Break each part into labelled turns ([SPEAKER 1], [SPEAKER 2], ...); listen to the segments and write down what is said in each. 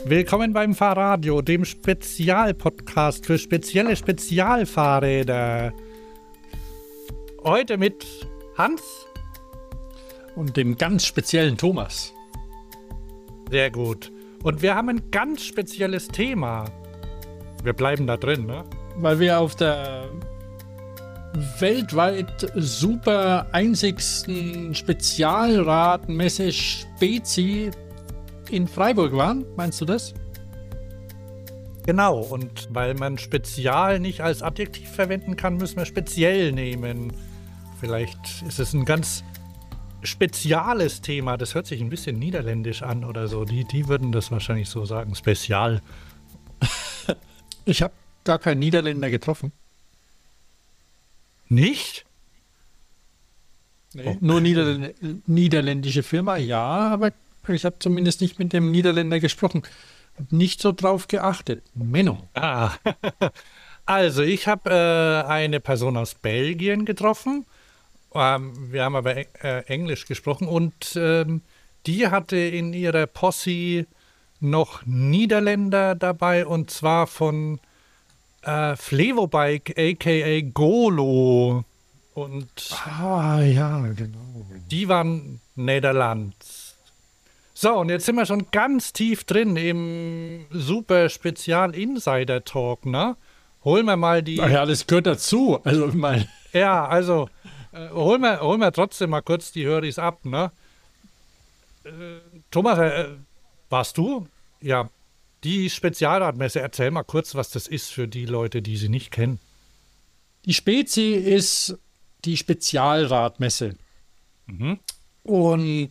[SPEAKER 1] Willkommen beim Fahrradio, dem Spezialpodcast für spezielle Spezialfahrräder. Heute mit Hans
[SPEAKER 2] und dem ganz speziellen Thomas.
[SPEAKER 1] Sehr gut. Und wir haben ein ganz spezielles Thema. Wir bleiben da drin, ne?
[SPEAKER 2] Weil wir auf der weltweit super einzigsten Spezialradmesse Spezi in Freiburg waren. Meinst du das?
[SPEAKER 1] Genau, und weil man Spezial nicht als Adjektiv verwenden kann, müssen wir speziell nehmen. Vielleicht ist es ein ganz spezielles Thema. Das hört sich ein bisschen niederländisch an oder so. Die würden das wahrscheinlich so sagen. Spezial.
[SPEAKER 2] Ich habe gar keinen Niederländer getroffen.
[SPEAKER 1] Nicht?
[SPEAKER 2] Nee, oh. Nur niederländische Firma, ja, aber ich habe zumindest nicht mit dem Niederländer gesprochen. Nicht so drauf geachtet. Menno.
[SPEAKER 1] Also, ich habe eine Person aus Belgien getroffen. Wir haben aber Englisch gesprochen und die hatte in ihrer Posse noch Niederländer dabei und zwar von Flevobike, a.k.a. Golo. Und
[SPEAKER 2] ja, genau.
[SPEAKER 1] Die waren Niederlands. So, und jetzt sind wir schon ganz tief drin im super Spezial-Insider-Talk, ne? Holen wir mal die...
[SPEAKER 2] Ach ja, das gehört dazu. Also,
[SPEAKER 1] Ja, also, holen wir trotzdem mal kurz die Höris ab, ne? Thomas, warst du? Ja, die Spezialradmesse, erzähl mal kurz, was das ist für die Leute, die sie nicht kennen.
[SPEAKER 2] Die Spezi ist die Spezialradmesse.
[SPEAKER 1] Mhm.
[SPEAKER 2] Und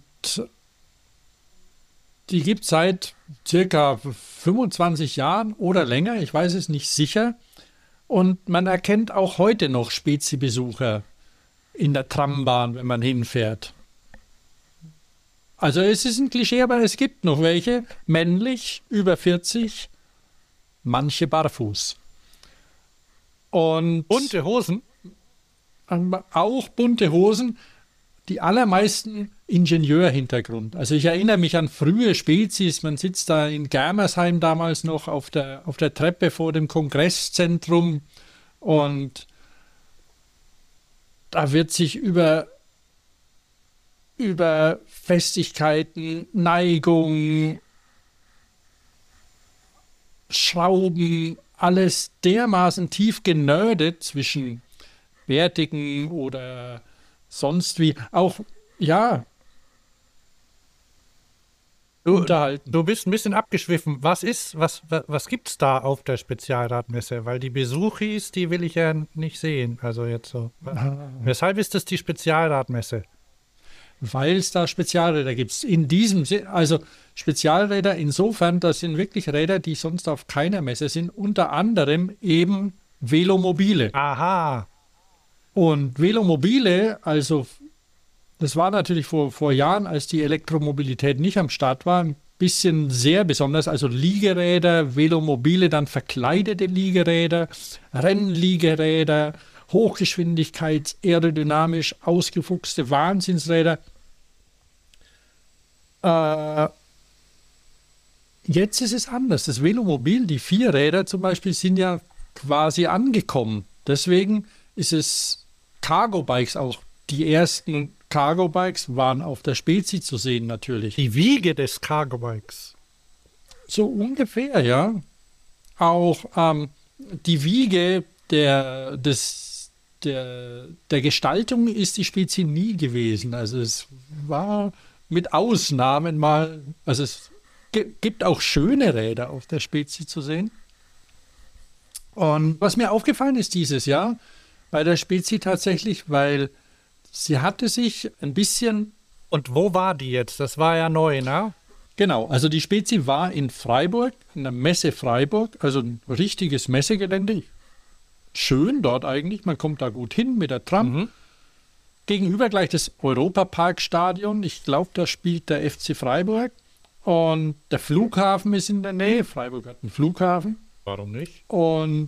[SPEAKER 2] die gibt es seit circa 25 Jahren oder länger, ich weiß es nicht sicher. Und man erkennt auch heute noch Spezi-Besucher in der Trambahn, wenn man hinfährt. Also es ist ein Klischee, aber es gibt noch welche, männlich, über 40, manche barfuß. Und
[SPEAKER 1] bunte Hosen?
[SPEAKER 2] Auch bunte Hosen, die allermeisten Ingenieurhintergrund. Also ich erinnere mich an frühe Spezis, man sitzt da in Germersheim damals noch auf der Treppe vor dem Kongresszentrum und da wird sich über Festigkeiten, Neigung, Schrauben, alles dermaßen tief genördet zwischen Bärtigen oder sonst wie. Auch, ja, unterhalten.
[SPEAKER 1] Du bist ein bisschen abgeschwiffen. Was gibt's da auf der Spezialradmesse? Weil die Besuchis, die will ich ja nicht sehen. Also jetzt so. Weshalb ist das die Spezialradmesse?
[SPEAKER 2] Weil es da Spezialräder gibt. In diesem Sinne, also Spezialräder insofern, das sind wirklich Räder, die sonst auf keiner Messe sind, unter anderem eben Velomobile.
[SPEAKER 1] Aha.
[SPEAKER 2] Und Velomobile, also das war natürlich vor Jahren, als die Elektromobilität nicht am Start war, ein bisschen sehr besonders. Also Liegeräder, Velomobile, dann verkleidete Liegeräder, Rennliegeräder, Hochgeschwindigkeits-, aerodynamisch ausgefuchste Wahnsinnsräder. Jetzt ist es anders. Das Velomobil, die Vierräder zum Beispiel, sind ja quasi angekommen. Deswegen ist es Cargo-Bikes auch. Die ersten Cargo-Bikes waren auf der Spezi zu sehen natürlich.
[SPEAKER 1] Die Wiege des Cargo-Bikes.
[SPEAKER 2] So ungefähr, ja. Auch die Wiege der Gestaltung ist die Spezi nie gewesen. Also es war mit Ausnahmen mal, also es gibt auch schöne Räder auf der Spezi zu sehen. Und was mir aufgefallen ist dieses Jahr bei der Spezi tatsächlich, weil sie hatte sich ein bisschen...
[SPEAKER 1] Und wo war die jetzt? Das war ja neu, ne?
[SPEAKER 2] Genau, also die Spezi war in Freiburg, in der Messe Freiburg, also ein richtiges Messegelände. Schön dort eigentlich, man kommt da gut hin mit der Tram.
[SPEAKER 1] Mhm.
[SPEAKER 2] Gegenüber gleich das Europaparkstadion, ich glaube, da spielt der FC Freiburg. Und der Flughafen ist in der Nähe, Freiburg hat einen Flughafen.
[SPEAKER 1] Warum nicht?
[SPEAKER 2] Und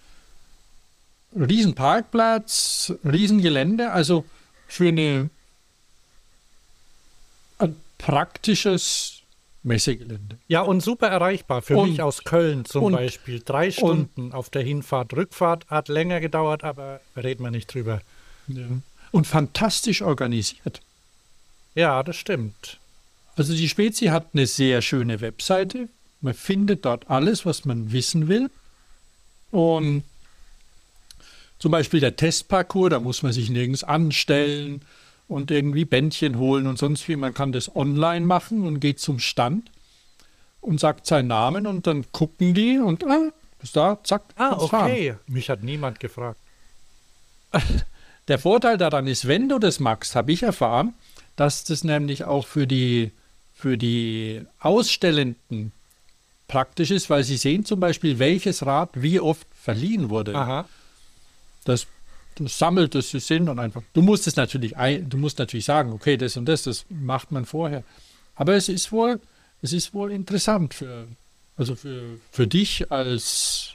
[SPEAKER 2] Riesenparkplatz, Riesengelände, also für ein praktisches Messegelände.
[SPEAKER 1] Ja, und super erreichbar. Für mich aus Köln zum Beispiel. 3 Stunden auf der Hinfahrt. Rückfahrt hat länger gedauert, aber reden wir nicht drüber.
[SPEAKER 2] Ja. Und fantastisch organisiert.
[SPEAKER 1] Ja, das stimmt.
[SPEAKER 2] Also die Spezi hat eine sehr schöne Webseite. Man findet dort alles, was man wissen will. Und zum Beispiel der Testparcours, da muss man sich nirgends anstellen und irgendwie Bändchen holen und sonst wie. Man kann das online machen und geht zum Stand und sagt seinen Namen und dann gucken die und ist da, zack,
[SPEAKER 1] okay.
[SPEAKER 2] fahren.
[SPEAKER 1] Mich hat niemand gefragt.
[SPEAKER 2] Der Vorteil daran ist, wenn du das magst, habe ich erfahren, dass das nämlich auch für die Ausstellenden praktisch ist, weil sie sehen zum Beispiel, welches Rad wie oft verliehen wurde.
[SPEAKER 1] Aha.
[SPEAKER 2] Das sammelt es hin und einfach. Du musst natürlich sagen, okay, das und das macht man vorher. Aber es ist wohl interessant für dich als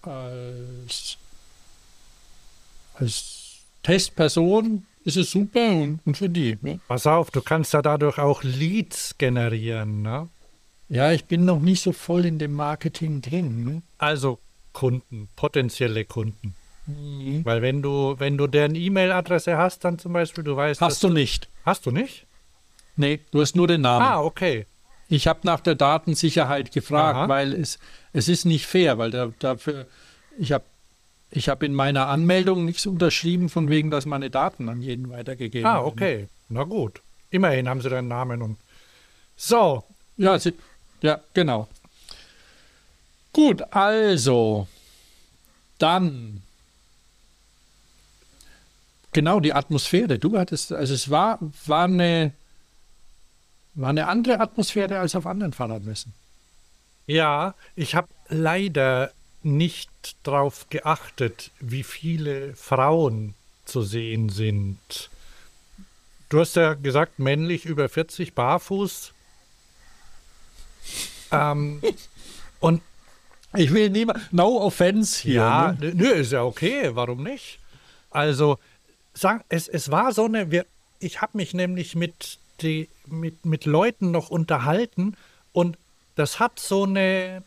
[SPEAKER 2] Testperson ist es super und für die. Ne?
[SPEAKER 1] Pass auf, du kannst ja dadurch auch Leads generieren, ne?
[SPEAKER 2] Ja, ich bin noch nicht so voll in dem Marketing drin. Ne?
[SPEAKER 1] Also Kunden, potenzielle Kunden. Weil wenn du deren E-Mail-Adresse hast, dann zum Beispiel, du weißt...
[SPEAKER 2] Hast du nicht.
[SPEAKER 1] Hast du nicht?
[SPEAKER 2] Nee, du hast nur den Namen.
[SPEAKER 1] Ah, okay.
[SPEAKER 2] Ich habe nach der Datensicherheit gefragt,
[SPEAKER 1] Aha.
[SPEAKER 2] weil es ist nicht fair, weil ich habe in meiner Anmeldung nichts unterschrieben, von wegen, dass meine Daten an jeden weitergegeben werden.
[SPEAKER 1] Ah, okay. Na gut. Immerhin haben sie deinen Namen und... So.
[SPEAKER 2] Ja, genau. Gut, also dann genau die Atmosphäre. Du hattest, also es war eine andere Atmosphäre als auf anderen Fahrradmessen.
[SPEAKER 1] Ja, ich habe leider nicht darauf geachtet, wie viele Frauen zu sehen sind. Du hast ja gesagt, männlich über 40, barfuß. Und
[SPEAKER 2] ich will niemand, no offense hier.
[SPEAKER 1] ja,
[SPEAKER 2] Ne?
[SPEAKER 1] nö, ist ja okay, warum nicht? Also, es war so eine, ich habe mich nämlich mit Leuten noch unterhalten und das hat so eine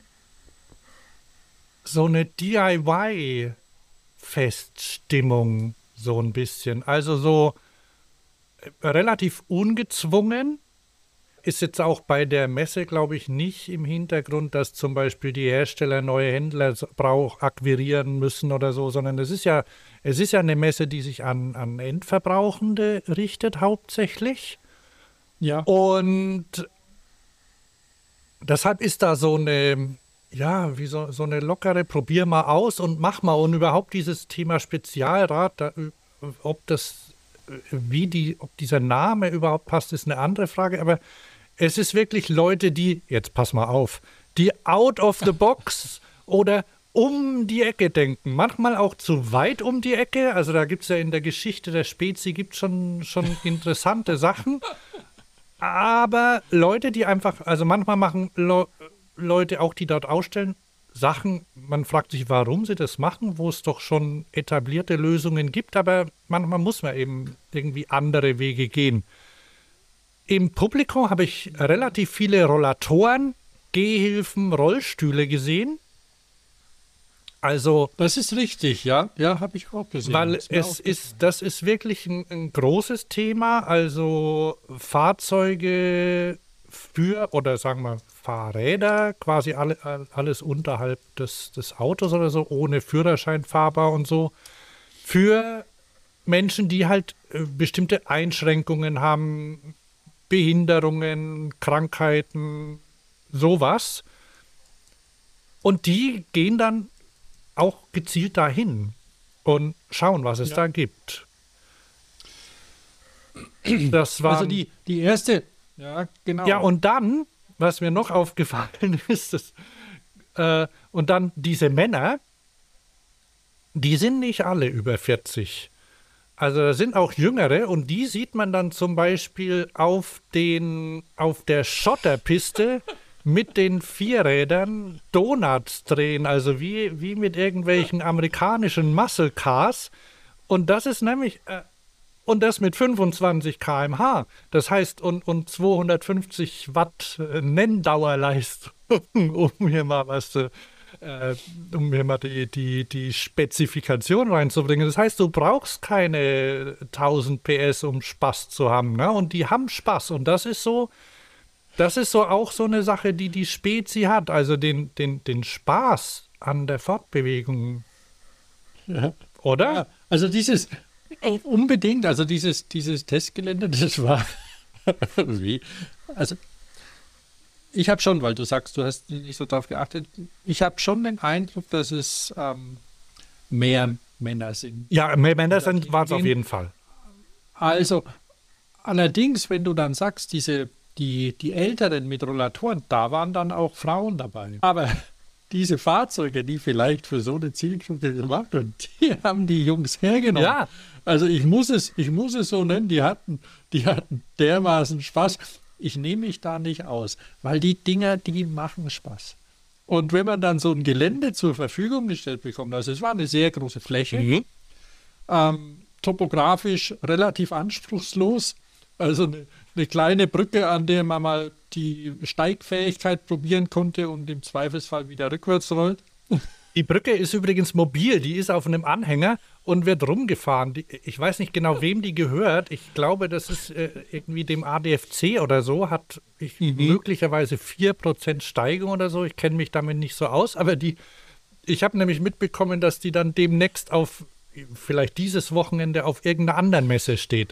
[SPEAKER 1] DIY-Feststimmung so ein bisschen. Also so relativ ungezwungen. Ist jetzt auch bei der Messe, glaube ich, nicht im Hintergrund, dass zum Beispiel die Hersteller neue Händler akquirieren müssen oder so, sondern es ist ja eine Messe, die sich an Endverbrauchende richtet hauptsächlich.
[SPEAKER 2] Ja.
[SPEAKER 1] Und deshalb ist da so eine, ja, wie so eine lockere, probier mal aus und mach mal. Und überhaupt dieses Thema Spezialrad, ob dieser Name überhaupt passt, ist eine andere Frage. Aber es ist wirklich Leute, die, jetzt pass mal auf, die out of the box oder um die Ecke denken. Manchmal auch zu weit um die Ecke. Also da gibt es ja in der Geschichte der Spezi schon interessante Sachen. Aber Leute, die einfach, also manchmal machen Leute auch, die dort ausstellen, Sachen, man fragt sich, warum sie das machen, wo es doch schon etablierte Lösungen gibt, aber manchmal muss man eben irgendwie andere Wege gehen. Im Publikum habe ich relativ viele Rollatoren, Gehhilfen, Rollstühle gesehen. Also,
[SPEAKER 2] das ist richtig, ja. Ja, habe ich auch gesehen.
[SPEAKER 1] weil das ist wirklich ein großes Thema. Also Fahrzeuge oder sagen wir Fahrräder, quasi alles unterhalb des Autos oder so, ohne Führerschein fahrbar und so, für Menschen, die halt bestimmte Einschränkungen haben, Behinderungen, Krankheiten, sowas. Und die gehen dann auch gezielt dahin und schauen, was es da gibt. Das war
[SPEAKER 2] also die erste, ja, genau.
[SPEAKER 1] Ja, und dann, was mir noch aufgefallen ist, und dann diese Männer, die sind nicht alle über 40. Also da sind auch Jüngere und die sieht man dann zum Beispiel auf der Schotterpiste mit den Vierrädern Donuts drehen, also wie mit irgendwelchen amerikanischen Muscle Cars. Und das ist nämlich, Und das mit 25 km/h. Das heißt, und 250 Watt Nenndauerleistung, um hier mal die Spezifikation reinzubringen. Das heißt, du brauchst keine 1000 PS, um Spaß zu haben. Ne? Und die haben Spaß. Und das ist so auch so eine Sache, die die Spezi hat. Also den Spaß an der Fortbewegung.
[SPEAKER 2] Ja.
[SPEAKER 1] Oder?
[SPEAKER 2] Ja, also unbedingt, also dieses Testgelände, das war wie, also ich habe schon, weil du sagst, du hast nicht so drauf geachtet, ich habe schon den Eindruck, dass es mehr Männer sind.
[SPEAKER 1] Ja, mehr Männer waren es auf jeden Fall.
[SPEAKER 2] Also, allerdings, wenn du dann sagst, die Älteren mit Rollatoren, da waren dann auch Frauen dabei. Aber diese Fahrzeuge, die vielleicht für so eine Zielgruppe gemacht wurden, die haben die Jungs hergenommen.
[SPEAKER 1] Ja.
[SPEAKER 2] Also ich muss es so nennen, die hatten dermaßen Spaß. Ich nehme mich da nicht aus, weil die Dinger, die machen Spaß. Und wenn man dann so ein Gelände zur Verfügung gestellt bekommt, also es war eine sehr große Fläche, topografisch relativ anspruchslos, also eine kleine Brücke, an der man mal die Steigfähigkeit probieren konnte und im Zweifelsfall wieder rückwärts rollt.
[SPEAKER 1] Die Brücke ist übrigens mobil, die ist auf einem Anhänger und wird rumgefahren. Ich weiß nicht genau, wem die gehört. Ich glaube, das ist irgendwie dem ADFC oder so, hat möglicherweise 4% Steigung oder so. Ich kenne mich damit nicht so aus, aber ich habe nämlich mitbekommen, dass die dann demnächst vielleicht dieses Wochenende auf irgendeiner anderen Messe steht.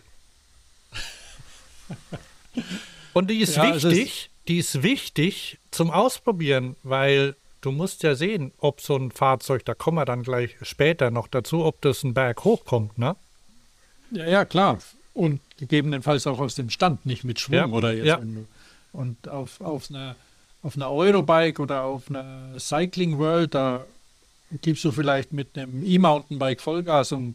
[SPEAKER 1] Und die ist wichtig zum Ausprobieren, weil du musst ja sehen, ob so ein Fahrzeug, da kommen wir dann gleich später noch dazu, ob das einen Berg hochkommt, ne?
[SPEAKER 2] Ja, klar. Und gegebenenfalls auch aus dem Stand, nicht mit Schwung oder jetzt.
[SPEAKER 1] Ja.
[SPEAKER 2] Und auf einer Eurobike oder auf einer Cycling World, da gibst du vielleicht mit einem E-Mountainbike Vollgas und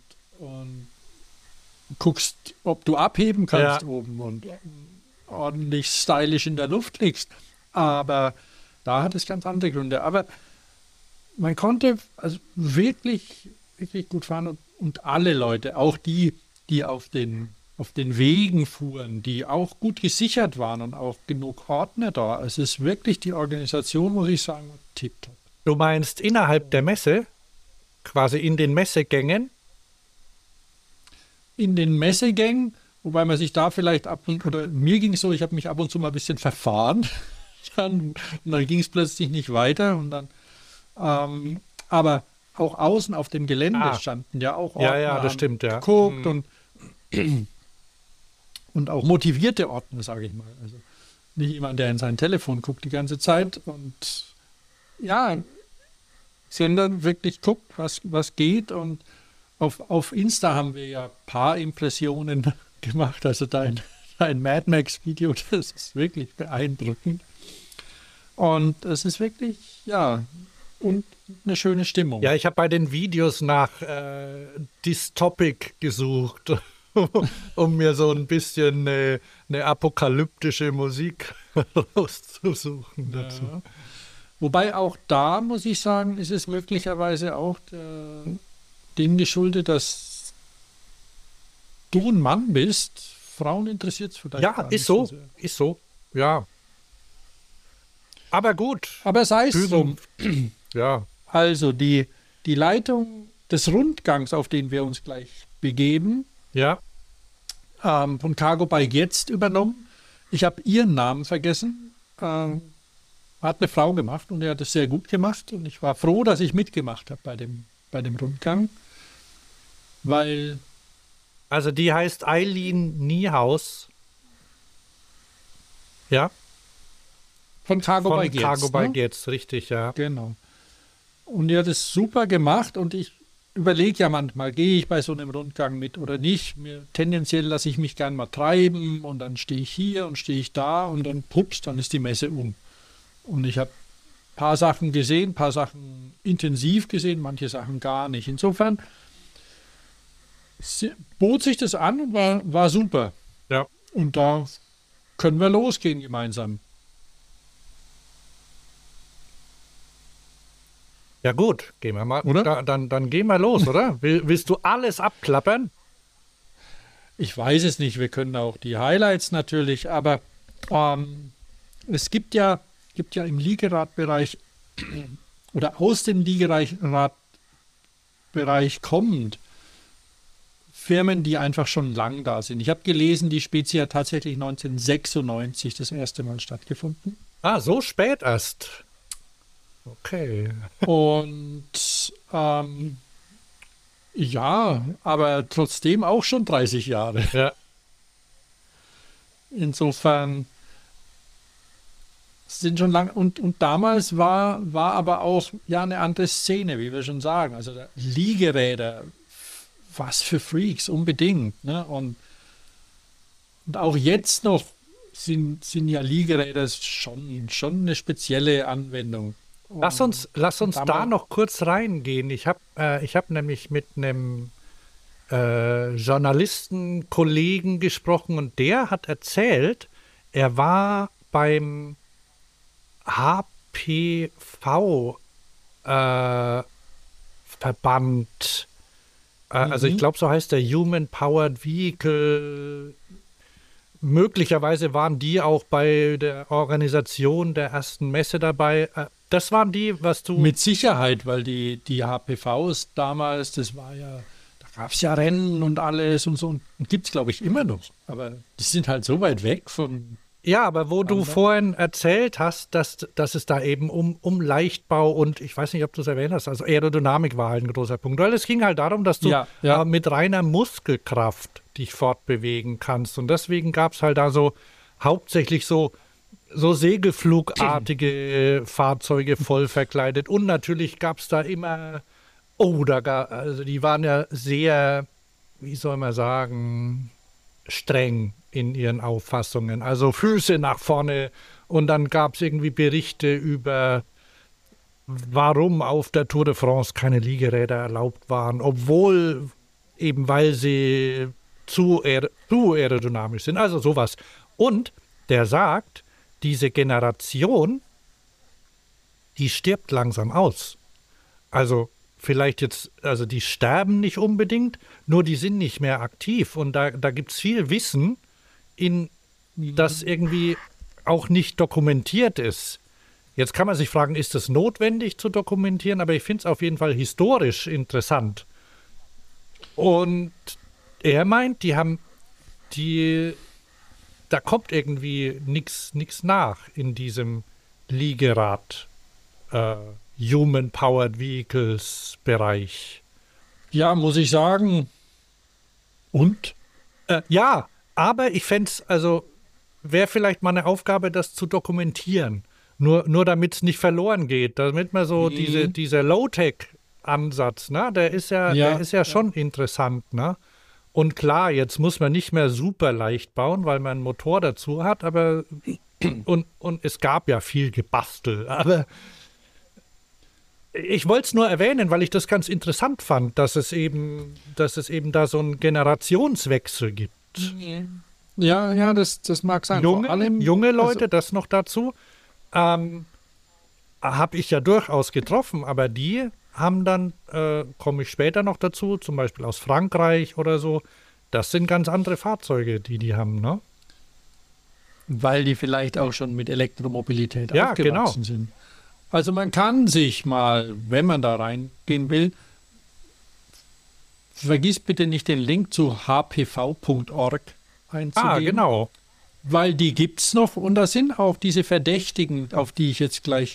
[SPEAKER 2] guckst, ob du abheben kannst oben und ordentlich stylisch in der Luft liegst. Aber da hat es ganz andere Gründe. Aber man konnte also wirklich, wirklich gut fahren und alle Leute, auch die auf den Wegen fuhren, die auch gut gesichert waren und auch genug Ordner da. Es ist wirklich die Organisation, muss ich sagen, tipptopp.
[SPEAKER 1] Du meinst innerhalb der Messe, quasi in den Messegängen?
[SPEAKER 2] In den Messegängen, wobei man sich da vielleicht oder mir ging es so, ich habe mich ab und zu mal ein bisschen verfahren. Und dann ging es plötzlich nicht weiter und dann, aber auch außen auf dem Gelände standen ja auch Ordner.
[SPEAKER 1] Ja, das stimmt, ja.
[SPEAKER 2] Geguckt und auch motivierte Ordner, sage ich mal. Also nicht jemand, der in sein Telefon guckt die ganze Zeit und ja, sondern wirklich guckt, was geht. Und auf Insta haben wir ja ein paar Impressionen gemacht. Also dein Mad Max-Video, das ist wirklich beeindruckend. Und es ist wirklich, und eine schöne Stimmung.
[SPEAKER 1] Ja, ich habe bei den Videos nach Dystopic gesucht, um mir so ein bisschen eine apokalyptische Musik rauszusuchen dazu.
[SPEAKER 2] Ja. Wobei auch da, muss ich sagen, ist es möglicherweise auch dem geschuldet, dass du ein Mann bist. Frauen interessiert es vielleicht
[SPEAKER 1] Ja,
[SPEAKER 2] gar
[SPEAKER 1] ist
[SPEAKER 2] nicht
[SPEAKER 1] so,
[SPEAKER 2] sehr.
[SPEAKER 1] ist so, ja. Aber gut.
[SPEAKER 2] Aber sei es so.
[SPEAKER 1] Ja.
[SPEAKER 2] Also die Leitung des Rundgangs, auf den wir uns gleich begeben, von Cargo Bike jetzt übernommen. Ich habe ihren Namen vergessen. Hat eine Frau gemacht und er hat es sehr gut gemacht. Und ich war froh, dass ich mitgemacht habe bei dem Rundgang. Weil.
[SPEAKER 1] Also die heißt Eileen Niehaus. Ja.
[SPEAKER 2] Von Cargo Bike jetzt.
[SPEAKER 1] Cargo Bike jetzt, richtig, ja.
[SPEAKER 2] Genau. Und die hat es super gemacht und ich überlege ja manchmal, gehe ich bei so einem Rundgang mit oder nicht. Tendenziell lasse ich mich gern mal treiben und dann stehe ich hier und stehe ich da und dann pups, dann ist die Messe um. Und ich habe ein paar Sachen gesehen, ein paar Sachen intensiv gesehen, manche Sachen gar nicht. Insofern bot sich das an und war super.
[SPEAKER 1] Ja.
[SPEAKER 2] Und da können wir losgehen gemeinsam.
[SPEAKER 1] Ja gut, gehen wir mal.
[SPEAKER 2] Oder?
[SPEAKER 1] Dann gehen wir los, oder? Willst du alles abklappern?
[SPEAKER 2] Ich weiß es nicht, wir können auch die Highlights natürlich, aber es gibt ja im Liegeradbereich oder aus dem Liegeradbereich kommend Firmen, die einfach schon lang da sind. Ich habe gelesen, die Spezi hat tatsächlich 1996 das erste Mal stattgefunden.
[SPEAKER 1] Ah, so spät erst. Okay.
[SPEAKER 2] Und ja, aber trotzdem auch schon 30 Jahre.
[SPEAKER 1] Ja.
[SPEAKER 2] Insofern sind schon lang und damals war aber auch ja eine andere Szene, wie wir schon sagen. Also Liegeräder, was für Freaks, unbedingt. Ne? Und auch jetzt noch sind ja Liegeräder schon eine spezielle Anwendung.
[SPEAKER 1] Lass uns da
[SPEAKER 2] damals-
[SPEAKER 1] noch kurz reingehen. Ich hab nämlich mit einem Journalistenkollegen gesprochen und der hat erzählt, er war beim HPV Verband, also ich glaube, so heißt der Human Powered Vehicle. Möglicherweise waren die auch bei der Organisation der ersten Messe dabei. Das waren die, was du...
[SPEAKER 2] Mit Sicherheit, weil die HPVs damals, das war ja, da gab es ja Rennen und alles und so. Und gibt es, glaube ich, immer noch. Aber die sind halt so weit weg von.
[SPEAKER 1] Ja, aber wo du vorhin erzählt hast, dass es da eben um Leichtbau und ich weiß nicht, ob du es erwähnt hast, also Aerodynamik war halt ein großer Punkt. Weil es ging halt darum, dass du mit reiner Muskelkraft dich fortbewegen kannst. Und deswegen gab es halt da so hauptsächlich so segelflugartige Fahrzeuge voll verkleidet. Und natürlich gab es da immer, also die waren ja sehr, wie soll man sagen, streng in ihren Auffassungen. Also Füße nach vorne und dann gab es irgendwie Berichte über, warum auf der Tour de France keine Liegeräder erlaubt waren, obwohl eben weil sie zu aerodynamisch sind. Also sowas. Und der sagt, diese Generation, die stirbt langsam aus. Also vielleicht jetzt, also die sterben nicht unbedingt, nur die sind nicht mehr aktiv. Und da gibt es viel Wissen, das irgendwie auch nicht dokumentiert ist. Jetzt kann man sich fragen, ist es notwendig zu dokumentieren? Aber ich finde es auf jeden Fall historisch interessant. Und er meint, da kommt irgendwie nichts nach in diesem Liegerad Human Powered Vehicles Bereich.
[SPEAKER 2] Ja, muss ich sagen. Und?
[SPEAKER 1] Ja, aber ich fände es, also wäre vielleicht mal eine Aufgabe, das zu dokumentieren. Nur damit es nicht verloren geht, damit man so dieser Low-Tech-Ansatz, ne, der ist ja schon interessant, ne? Und klar, jetzt muss man nicht mehr super leicht bauen, weil man einen Motor dazu hat, aber und es gab ja viel Gebastel, aber ich wollte es nur erwähnen, weil ich das ganz interessant fand, dass es eben da so einen Generationswechsel gibt.
[SPEAKER 2] Ja, das mag sein.
[SPEAKER 1] Junge Leute, das noch dazu, habe ich ja durchaus getroffen, aber die haben dann, komme ich später noch dazu, zum Beispiel aus Frankreich oder so, das sind ganz andere Fahrzeuge, die haben, ne?
[SPEAKER 2] Weil die vielleicht auch schon mit Elektromobilität
[SPEAKER 1] Ja,
[SPEAKER 2] aufgewachsen sind. Also man kann sich mal, wenn man da reingehen will, vergiss bitte nicht den Link zu hpv.org einzugeben.
[SPEAKER 1] Ah, genau.
[SPEAKER 2] Weil die gibt es noch und da sind auch diese Verdächtigen, auf die ich jetzt gleich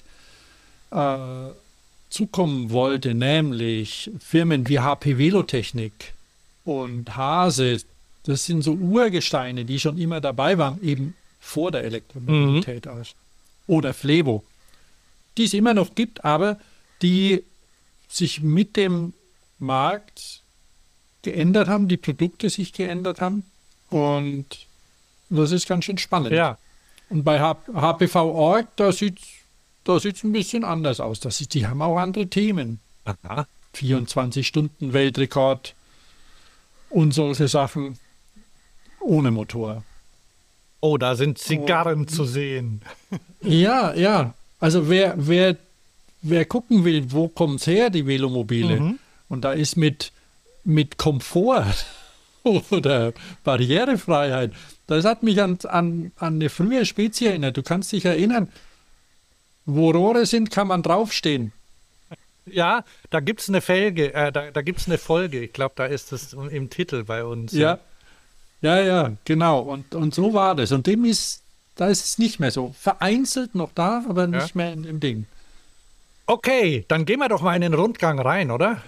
[SPEAKER 2] zukommen wollte, nämlich Firmen wie HP Velotechnik und Hase. Das sind so Urgesteine, die schon immer dabei waren, eben vor der Elektromobilität aus. Oder Flevo, die es immer noch gibt, aber die sich mit dem Markt geändert haben, die Produkte sich geändert haben und das ist ganz schön spannend.
[SPEAKER 1] Ja.
[SPEAKER 2] Und bei HPV.org, da sieht es ein bisschen anders aus. Die haben auch andere Themen.
[SPEAKER 1] Aha.
[SPEAKER 2] 24-Stunden-Weltrekord und solche Sachen ohne Motor.
[SPEAKER 1] Oh, da sind Zigarren zu sehen.
[SPEAKER 2] Ja. Also wer gucken will, wo kommt es her, die Velomobile, und da ist mit Komfort oder Barrierefreiheit. Das hat mich an eine frühe Spezie erinnert. Du kannst dich erinnern, wo Rohre sind, kann man draufstehen.
[SPEAKER 1] Ja, da gibt es eine Folge, da gibt's eine Folge. Ich glaube, da ist es im Titel bei uns.
[SPEAKER 2] Ja, ja, genau. Und so war das. Und da ist es nicht mehr so. Vereinzelt noch da, aber nicht mehr in dem Ding.
[SPEAKER 1] Okay, dann gehen wir doch mal in den Rundgang rein, oder?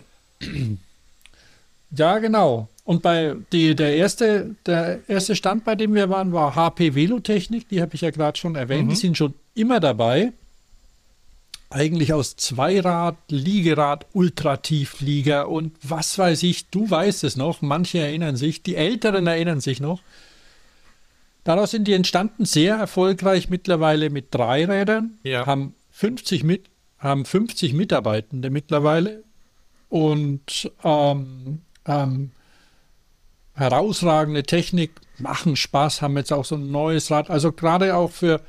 [SPEAKER 2] Ja, genau. Und der erste Stand, bei dem wir waren, war HP Velotechnik. Die habe ich ja gerade schon erwähnt. Die sind schon immer dabei. Eigentlich aus Zweirad, Liegerad, Ultratieflieger und was weiß ich. Du weißt es noch. Manche erinnern sich. Die Älteren erinnern sich noch. Daraus sind die entstanden, sehr erfolgreich mittlerweile mit Dreirädern.
[SPEAKER 1] Ja.
[SPEAKER 2] Haben 50 Mitarbeitende mittlerweile. Und herausragende Technik, machen Spaß, haben jetzt auch so ein neues Rad, also gerade auch für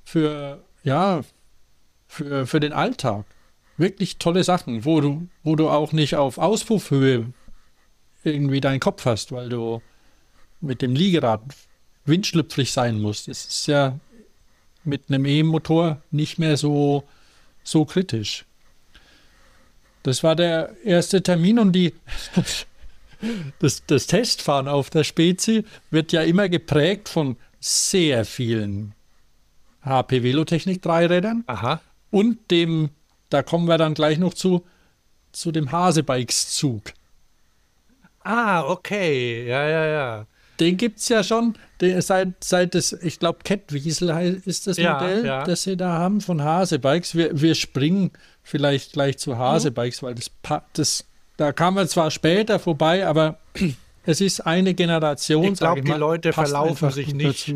[SPEAKER 2] den Alltag. Wirklich tolle Sachen, wo du auch nicht auf Auspuffhöhe irgendwie deinen Kopf hast, weil du mit dem Liegerad windschlüpfrig sein musst. Das ist ja mit einem E-Motor nicht mehr so kritisch. Das war der erste Termin und das Testfahren auf der Spezi wird ja immer geprägt von sehr vielen HP Velotechnik Dreirädern.
[SPEAKER 1] Aha.
[SPEAKER 2] Und da kommen wir dann gleich noch zu dem Hasebikes-Zug.
[SPEAKER 1] Ah, okay. Ja.
[SPEAKER 2] Den gibt es ja schon, seit das, ich glaube, Kettwiesel ist das Modell, das sie da haben von Hasebikes. Wir springen vielleicht gleich zu Hasebikes, weil da kamen wir zwar später vorbei, aber es ist eine Generation.
[SPEAKER 1] Ich glaube, die Leute verlaufen sich nicht.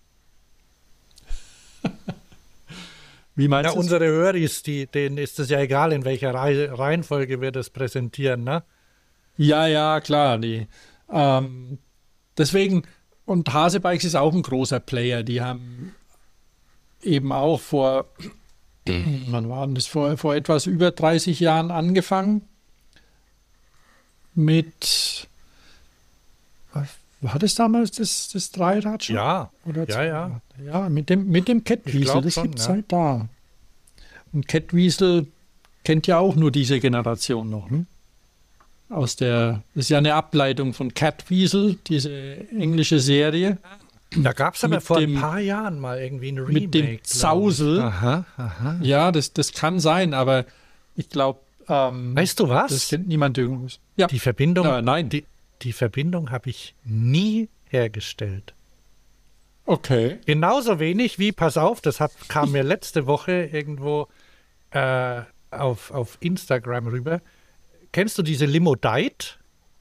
[SPEAKER 2] Wie meinst du?
[SPEAKER 1] Ja, unsere Höris, denen ist es ja egal, in welcher Reihenfolge wir das präsentieren, ne?
[SPEAKER 2] Ja, klar. Deswegen, und Hasebikes ist auch ein großer Player. Die haben eben auch wann war denn das? Vor etwas über 30 Jahren angefangen mit, war das damals das Dreirad schon?
[SPEAKER 1] Ja,
[SPEAKER 2] Oder
[SPEAKER 1] ja.
[SPEAKER 2] Ja, mit dem Kettwiesel, das gibt es halt da. Und Kettwiesel kennt ja auch nur diese Generation noch, ne? Das ist ja eine Ableitung von Catweasel, diese englische Serie.
[SPEAKER 1] Da gab es aber vor ein paar Jahren mal irgendwie ein Remake.
[SPEAKER 2] Mit dem Zausel.
[SPEAKER 1] Aha.
[SPEAKER 2] Ja, das kann sein, aber ich glaube,
[SPEAKER 1] weißt du was?
[SPEAKER 2] Das kennt niemand irgendwas. Ja.
[SPEAKER 1] Die Verbindung,
[SPEAKER 2] nein.
[SPEAKER 1] Die Verbindung habe ich nie hergestellt.
[SPEAKER 2] Okay.
[SPEAKER 1] Genauso wenig wie, pass auf, kam mir letzte Woche irgendwo auf Instagram rüber. Kennst du diese Limo Dite?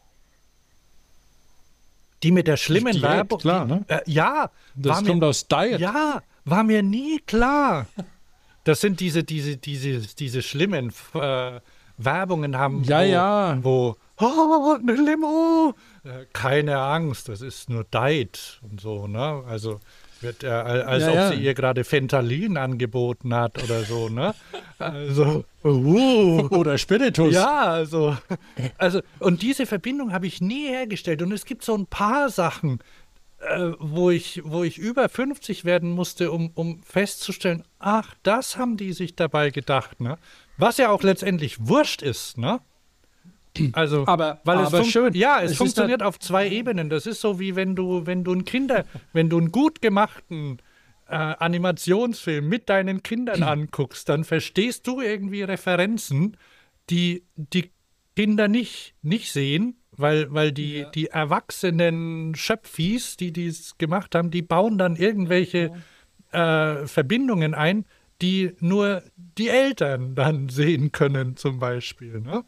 [SPEAKER 1] Die mit der schlimmen
[SPEAKER 2] Diät,
[SPEAKER 1] Werbung.
[SPEAKER 2] klar, ne?
[SPEAKER 1] Ja.
[SPEAKER 2] Das kommt aus Diet.
[SPEAKER 1] Ja, war mir nie klar. Das sind diese schlimmen Werbungen haben, wo eine Limo, keine Angst, das ist nur Diet und so, ne? Also wird als ob sie ihr gerade Fentanyl angeboten hat oder so, ne? Also
[SPEAKER 2] oder Spiritus.
[SPEAKER 1] Ja, also und diese Verbindung habe ich nie hergestellt und es gibt so ein paar Sachen, wo ich über 50 werden musste, um festzustellen, ach, das haben die sich dabei gedacht, ne? Was ja auch letztendlich wurscht ist, ne? Also,
[SPEAKER 2] schön.
[SPEAKER 1] Ja, es funktioniert auf zwei Ebenen. Das ist so wie wenn du einen gut gemachten Animationsfilm mit deinen Kindern anguckst, dann verstehst du irgendwie Referenzen, die Kinder nicht sehen, weil die erwachsenen Schöpfis, die es gemacht haben, die bauen dann irgendwelche Verbindungen ein, die nur die Eltern dann sehen können, zum Beispiel, ne?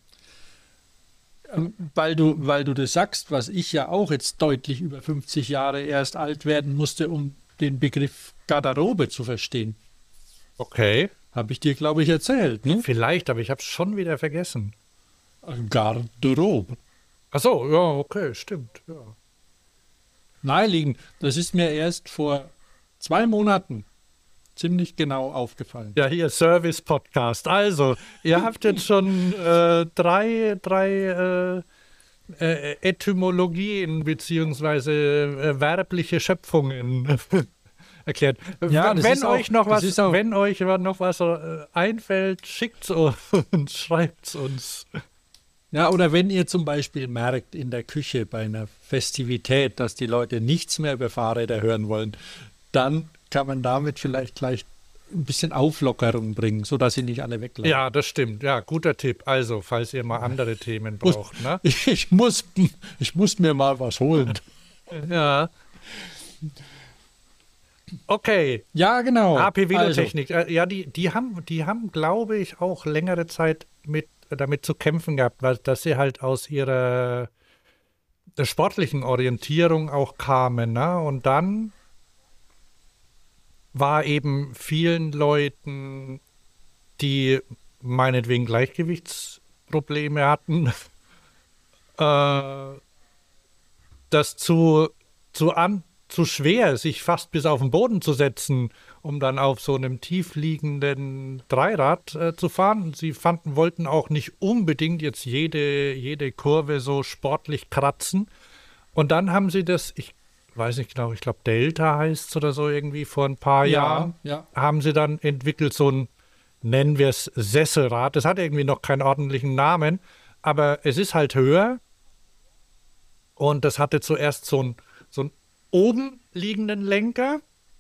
[SPEAKER 2] Weil du das sagst, was ich ja auch jetzt deutlich über 50 Jahre erst alt werden musste, um den Begriff Garderobe zu verstehen.
[SPEAKER 1] Okay.
[SPEAKER 2] Habe ich dir, glaube ich, erzählt, ne?
[SPEAKER 1] Vielleicht, aber ich habe es schon wieder vergessen.
[SPEAKER 2] Garderobe.
[SPEAKER 1] Ach so, ja, okay, stimmt. Ja.
[SPEAKER 2] Naheliegend. Das ist mir erst vor 2 Monaten ziemlich genau aufgefallen.
[SPEAKER 1] Ja, hier Service-Podcast. Also, ihr habt jetzt schon drei Etymologien beziehungsweise werbliche Schöpfungen erklärt.
[SPEAKER 2] Ja,
[SPEAKER 1] Wenn euch noch was einfällt, schickt's uns, schreibt's uns.
[SPEAKER 2] Ja, oder wenn ihr zum Beispiel merkt in der Küche bei einer Festivität, dass die Leute nichts mehr über Fahrräder hören wollen, dann kann man damit vielleicht gleich ein bisschen Auflockerung bringen, sodass sie nicht alle weglaufen.
[SPEAKER 1] Ja, das stimmt. Ja, guter Tipp. Also, falls ihr mal andere Themen braucht. Ne?
[SPEAKER 2] Ich muss mir mal was holen.
[SPEAKER 1] Ja. Okay.
[SPEAKER 2] Ja, genau.
[SPEAKER 1] HP Velotechnik. Ja, die haben, glaube ich, auch längere Zeit damit zu kämpfen gehabt, weil dass sie halt aus ihrer sportlichen Orientierung auch kamen. Ne? Und dann war eben vielen Leuten, die meinetwegen Gleichgewichtsprobleme hatten, das zu schwer, sich fast bis auf den Boden zu setzen, um dann auf so einem tiefliegenden Dreirad zu fahren. Sie wollten auch nicht unbedingt jetzt jede Kurve so sportlich kratzen. Und dann haben sie das, ich weiß nicht genau, ich glaube Delta heißt es oder so irgendwie, vor ein paar Jahren, haben sie dann entwickelt so ein, nennen wir es Sesselrad. Das hat irgendwie noch keinen ordentlichen Namen, aber es ist halt höher und das hatte zuerst so ein oben liegenden Lenker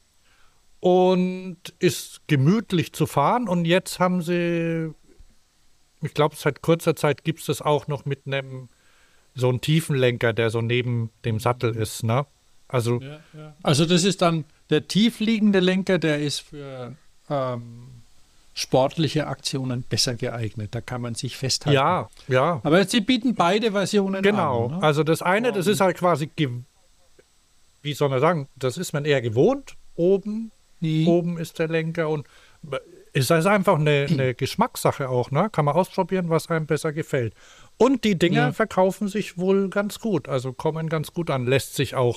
[SPEAKER 1] und ist gemütlich zu fahren. Und jetzt haben sie, ich glaube, seit kurzer Zeit gibt es das auch noch mit so einem tiefen Lenker, der so neben dem Sattel ist. Ne? Also
[SPEAKER 2] das ist dann der tiefliegende Lenker, der ist für sportliche Aktionen besser geeignet. Da kann man sich festhalten.
[SPEAKER 1] Ja.
[SPEAKER 2] Aber sie bieten beide Versionen an.
[SPEAKER 1] Genau.
[SPEAKER 2] Ne?
[SPEAKER 1] Also das eine, das ist halt quasi wie soll man sagen, das ist man eher gewohnt. Oben ist der Lenker und es ist einfach eine Geschmackssache auch, ne? Kann man ausprobieren, was einem besser gefällt. Und die Dinger verkaufen sich wohl ganz gut, also kommen ganz gut an, lässt sich auch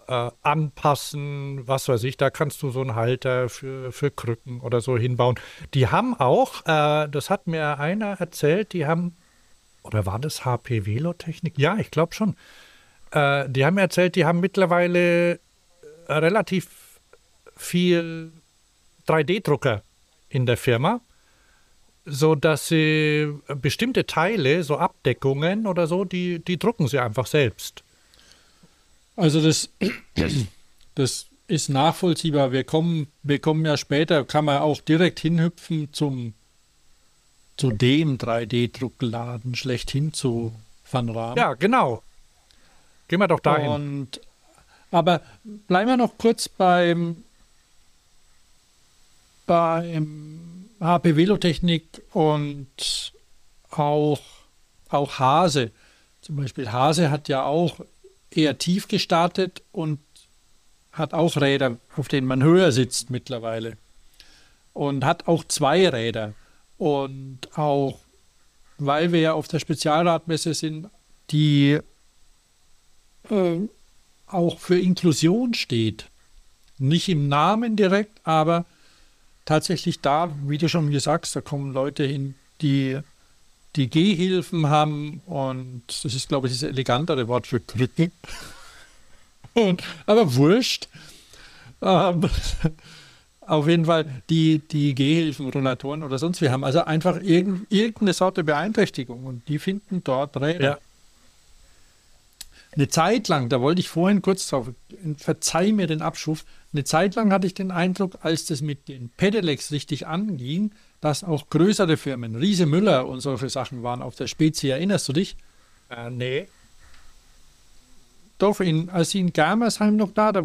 [SPEAKER 1] anpassen, was weiß ich, da kannst du so einen Halter für Krücken oder so hinbauen. Die haben auch, das hat mir einer erzählt, oder war das HP Velotechnik? Ja, ich glaube schon. Die haben erzählt, die haben mittlerweile relativ viel 3D-Drucker in der Firma, sodass sie bestimmte Teile, so Abdeckungen oder so, die drucken sie einfach selbst.
[SPEAKER 2] Also das ist nachvollziehbar. Wir kommen ja später, kann man auch direkt hinhüpfen zu dem 3D-Druckladen schlechthin zu Van Raam.
[SPEAKER 1] Ja, genau. Gehen wir doch dahin.
[SPEAKER 2] Aber bleiben wir noch kurz beim HP Velotechnik und auch Hase. Zum Beispiel Hase hat ja auch eher tief gestartet und hat auch Räder, auf denen man höher sitzt mittlerweile. Und hat auch 2 Räder. Und auch, weil wir ja auf der Spezialradmesse sind, die auch für Inklusion steht. Nicht im Namen direkt, aber tatsächlich da, wie du schon gesagt hast, da kommen Leute hin, die Gehhilfen haben und das ist, glaube ich, das elegantere Wort für Krücken. Aber wurscht. Auf jeden Fall die Gehhilfen, Rollatoren oder sonst wir haben also einfach irgendeine Sorte Beeinträchtigung und die finden dort Räder.
[SPEAKER 1] Ja.
[SPEAKER 2] Eine Zeit lang, da wollte ich vorhin kurz drauf, verzeih mir den Abschuf, eine Zeit lang hatte ich den Eindruck, als das mit den Pedelecs richtig anging, dass auch größere Firmen, Riese Müller und solche Sachen waren auf der Spezi. Erinnerst du dich?
[SPEAKER 1] Nee.
[SPEAKER 2] Doch, als sie in Germersheim noch da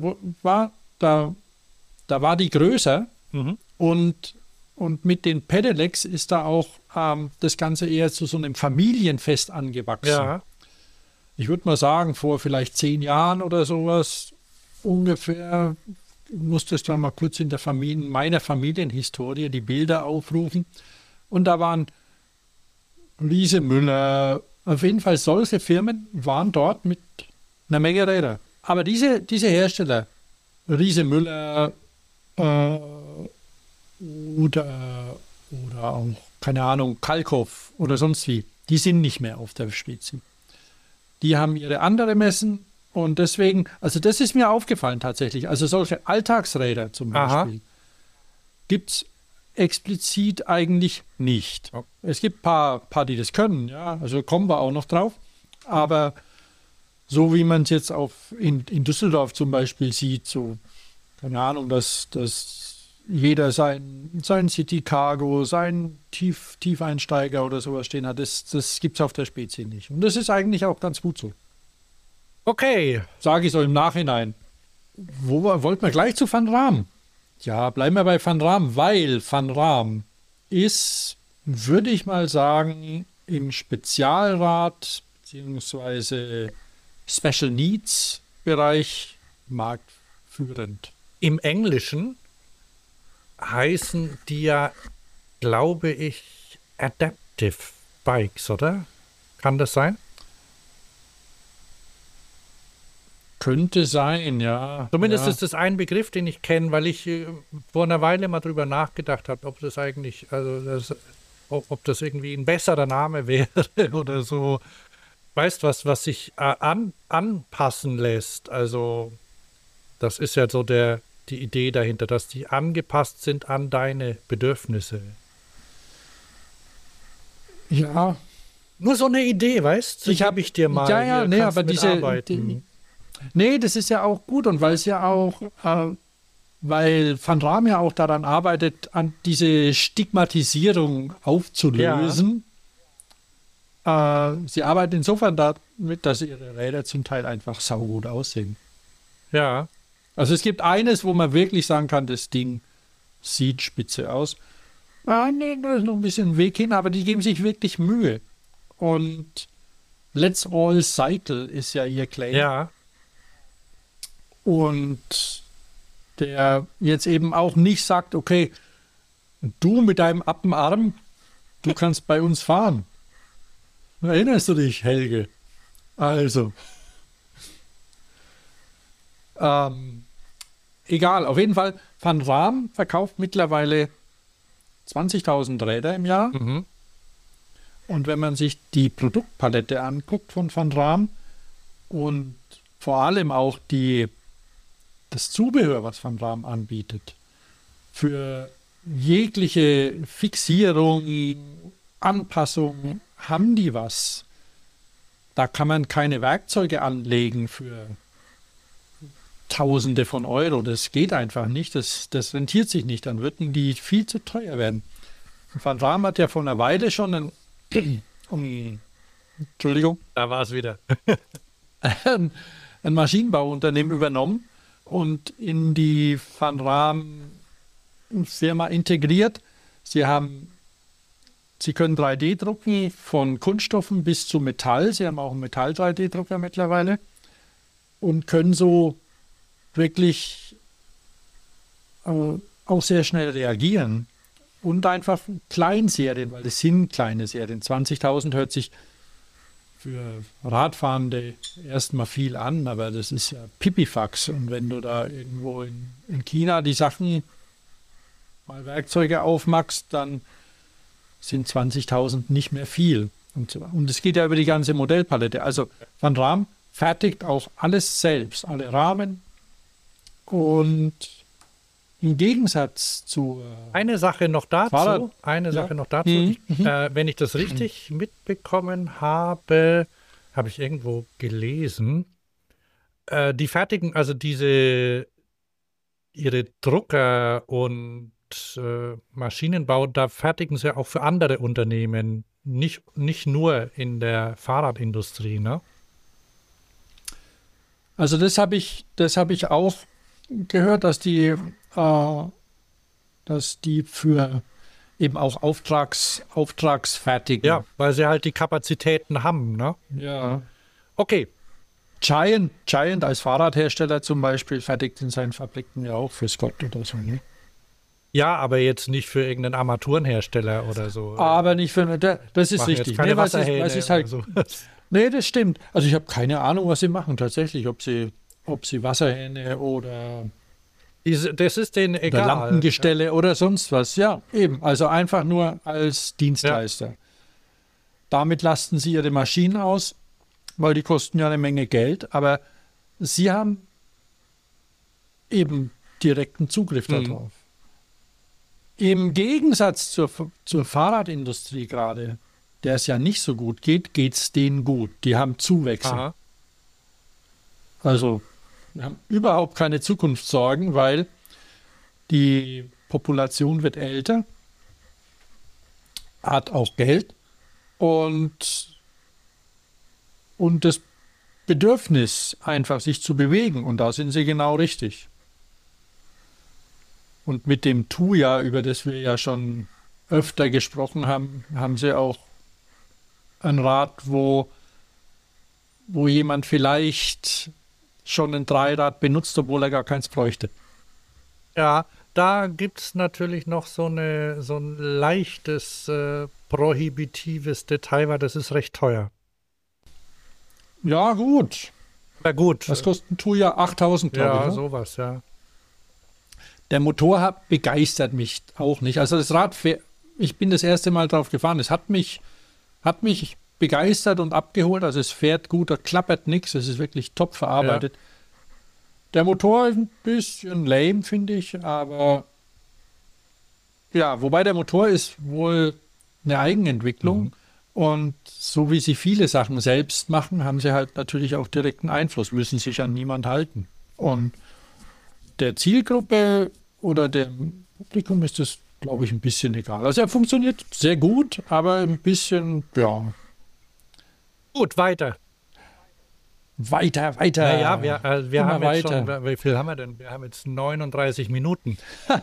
[SPEAKER 2] war die größer und mit den Pedelecs ist da auch das Ganze eher zu so einem Familienfest angewachsen.
[SPEAKER 1] Ja.
[SPEAKER 2] Ich würde mal sagen, vor vielleicht 10 Jahren oder sowas ungefähr, musstest du mal kurz in meiner Familienhistorie die Bilder aufrufen. Und da waren Riese Müller, auf jeden Fall solche Firmen waren dort mit einer Menge Räder. Aber diese Hersteller, Riese Müller oder auch, keine Ahnung, Kalkow oder sonst wie, die sind nicht mehr auf der Spezi. die haben ihre andere Messen und deswegen, also das ist mir aufgefallen tatsächlich. Also solche Alltagsräder zum Beispiel gibt es explizit eigentlich nicht.
[SPEAKER 1] Oh.
[SPEAKER 2] Es gibt ein paar, die das können, ja, also kommen wir auch noch drauf. Aber so wie man es jetzt in Düsseldorf zum Beispiel sieht, so, keine Ahnung, dass jeder sein City Cargo, sein Tiefeinsteiger oder sowas stehen hat, das gibt es auf der Spezi nicht. Und das ist eigentlich auch ganz gut so.
[SPEAKER 1] Okay.
[SPEAKER 2] Sage ich so im Nachhinein. Wollten wir gleich zu Van Raam? Ja, bleiben wir bei Van Raam, weil Van Raam ist, würde ich mal sagen, im Spezialrad bzw. Special Needs Bereich marktführend.
[SPEAKER 1] Im Englischen heißen die ja, glaube ich, Adaptive Bikes, oder? Kann das sein?
[SPEAKER 2] Könnte sein, ja.
[SPEAKER 1] Zumindest
[SPEAKER 2] ja.
[SPEAKER 1] ist das ein Begriff, den ich kenne, weil ich vor einer Weile mal drüber nachgedacht habe, ob das eigentlich, ob das irgendwie ein besserer Name wäre oder so. Weißt du, was sich anpassen lässt? Also, das ist ja so die Idee dahinter, dass die angepasst sind an deine Bedürfnisse.
[SPEAKER 2] Ja.
[SPEAKER 1] Nur so eine Idee, weißt du?
[SPEAKER 2] Habe
[SPEAKER 1] ich dir mal.
[SPEAKER 2] Ja, nee, aber
[SPEAKER 1] diese.
[SPEAKER 2] Nee, das ist ja auch gut und weil es ja auch, weil Van Raam ja auch daran arbeitet, an diese Stigmatisierung aufzulösen. Ja. Sie arbeiten insofern damit, dass ihre Räder zum Teil einfach saugut aussehen.
[SPEAKER 1] Ja.
[SPEAKER 2] Also es gibt eines, wo man wirklich sagen kann, das Ding sieht spitze aus. Nee, da ist noch ein bisschen Weg hin, aber die geben sich wirklich Mühe. Und Let's All Cycle ist ja ihr Claim.
[SPEAKER 1] Ja.
[SPEAKER 2] Und der jetzt eben auch nicht sagt, okay, du mit deinem Appenarm, du kannst bei uns fahren. Erinnerst du dich, Helge? Also. Egal, auf jeden Fall, Van Raam verkauft mittlerweile 20.000 Räder im Jahr.
[SPEAKER 1] Mhm.
[SPEAKER 2] Und wenn man sich die Produktpalette anguckt von Van Raam und vor allem auch das Zubehör, was Van Raam anbietet, für jegliche Fixierung, Anpassung, haben die was. Da kann man keine Werkzeuge anlegen für Tausende von Euro. Das geht einfach nicht. Das rentiert sich nicht. Dann würden die viel zu teuer werden. Van Raam hat ja vor einer Weile schon Entschuldigung.
[SPEAKER 1] Da war es wieder.
[SPEAKER 2] ein Maschinenbauunternehmen übernommen und in die Van Raam Firma integriert. Sie können 3D drucken von Kunststoffen bis zu Metall. Sie haben auch einen Metall-3D-Drucker mittlerweile und können so wirklich auch sehr schnell reagieren. Und einfach Kleinserien, weil das sind kleine Serien. 20.000 hört sich für Radfahrende erstmal viel an, aber das ist ja Pipifax. Und wenn du da irgendwo in China die Sachen mal Werkzeuge aufmachst, dann sind 20.000 nicht mehr viel. Und es geht ja über die ganze Modellpalette. Also Van Raam fertigt auch alles selbst, alle Rahmen. Und im Gegensatz zu
[SPEAKER 1] eine Sache noch dazu. Wenn ich das richtig mitbekommen habe, habe ich irgendwo gelesen, die fertigen, also ihre Drucker und Maschinenbau, da fertigen sie auch für andere Unternehmen, nicht nur in der Fahrradindustrie, ne?
[SPEAKER 2] Also das habe ich auch gehört, dass die für eben auch Auftragsfertigen.
[SPEAKER 1] Ja, weil sie halt die Kapazitäten haben, ne?
[SPEAKER 2] Ja.
[SPEAKER 1] Okay.
[SPEAKER 2] Giant als Fahrradhersteller zum Beispiel fertigt in seinen Fabriken ja auch für Scott oder so, ne?
[SPEAKER 1] Ja, aber jetzt nicht für irgendeinen Armaturenhersteller oder so.
[SPEAKER 2] Aber nicht für, das ist richtig.
[SPEAKER 1] Keine Wasserhähne
[SPEAKER 2] halt,
[SPEAKER 1] so.
[SPEAKER 2] Nee, das stimmt. Also ich habe keine Ahnung, was sie machen tatsächlich, ob sie Wasserhähne oder
[SPEAKER 1] das ist denen egal.
[SPEAKER 2] Oder Lampengestelle oder sonst was. Ja, eben. Also einfach nur als Dienstleister. Ja. Damit lasten sie ihre Maschinen aus weil die kosten ja eine Menge Geld, aber sie haben eben direkten Zugriff darauf. Im Gegensatz zur Fahrradindustrie gerade, der es ja nicht so gut geht, geht es denen gut. Die haben Zuwächse.
[SPEAKER 1] Aha.
[SPEAKER 2] Also wir haben überhaupt keine Zukunftssorgen, weil die Population wird älter, hat auch Geld und das Bedürfnis, einfach sich zu bewegen. Und da sind sie genau richtig. Und mit dem Tuya, über das wir ja schon öfter gesprochen haben, haben sie auch ein Rad, wo jemand vielleicht schon ein Dreirad benutzt, obwohl er gar keins bräuchte.
[SPEAKER 1] Ja, da gibt es natürlich noch so ein leichtes prohibitives Detail, weil das ist recht teuer.
[SPEAKER 2] Ja, gut.
[SPEAKER 1] Na gut.
[SPEAKER 2] Was kostet ein Tuya? 8.000, glaube ich.
[SPEAKER 1] Ja,
[SPEAKER 2] Ne?
[SPEAKER 1] sowas, ja.
[SPEAKER 2] Der Motor begeistert mich auch nicht. Also das Rad, ich bin das erste Mal drauf gefahren. Es hat mich begeistert und abgeholt. Also es fährt gut, da klappert nichts. Es ist wirklich top verarbeitet. Ja. Der Motor ist ein bisschen lame, finde ich, aber ja, wobei der Motor ist wohl eine Eigenentwicklung und so wie sie viele Sachen selbst machen, haben sie halt natürlich auch direkten Einfluss, müssen sich an niemand halten. Und der Zielgruppe oder dem Publikum ist das, glaube ich, ein bisschen egal. Also er funktioniert sehr gut, aber ein bisschen, ja.
[SPEAKER 1] Gut, weiter.
[SPEAKER 2] Weiter.
[SPEAKER 1] Naja, wir haben jetzt schon, wie viel haben wir denn? Wir haben jetzt 39 Minuten.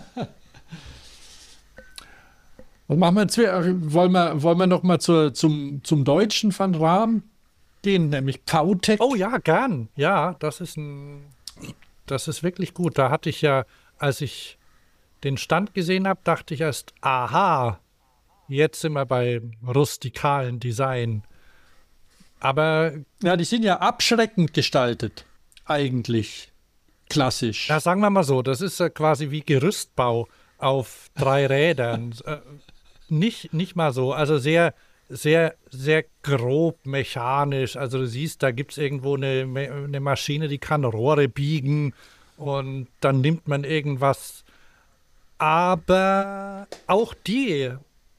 [SPEAKER 2] Was machen wir jetzt? Wollen wir noch mal zum deutschen Van Raam gehen, nämlich Kautex?
[SPEAKER 1] Oh ja, gern. Ja, das ist wirklich gut. Da hatte ich ja, als ich den Stand gesehen habe, dachte ich erst, aha, jetzt sind wir bei rustikalen Design. Aber
[SPEAKER 2] ja, die sind ja abschreckend gestaltet, eigentlich. Klassisch.
[SPEAKER 1] Ja, sagen wir mal so, das ist quasi wie Gerüstbau auf 3 Rädern. Nicht mal so, also sehr, sehr, sehr grob mechanisch. Also du siehst, da gibt es irgendwo eine Maschine, die kann Rohre biegen und dann nimmt man irgendwas. Aber auch die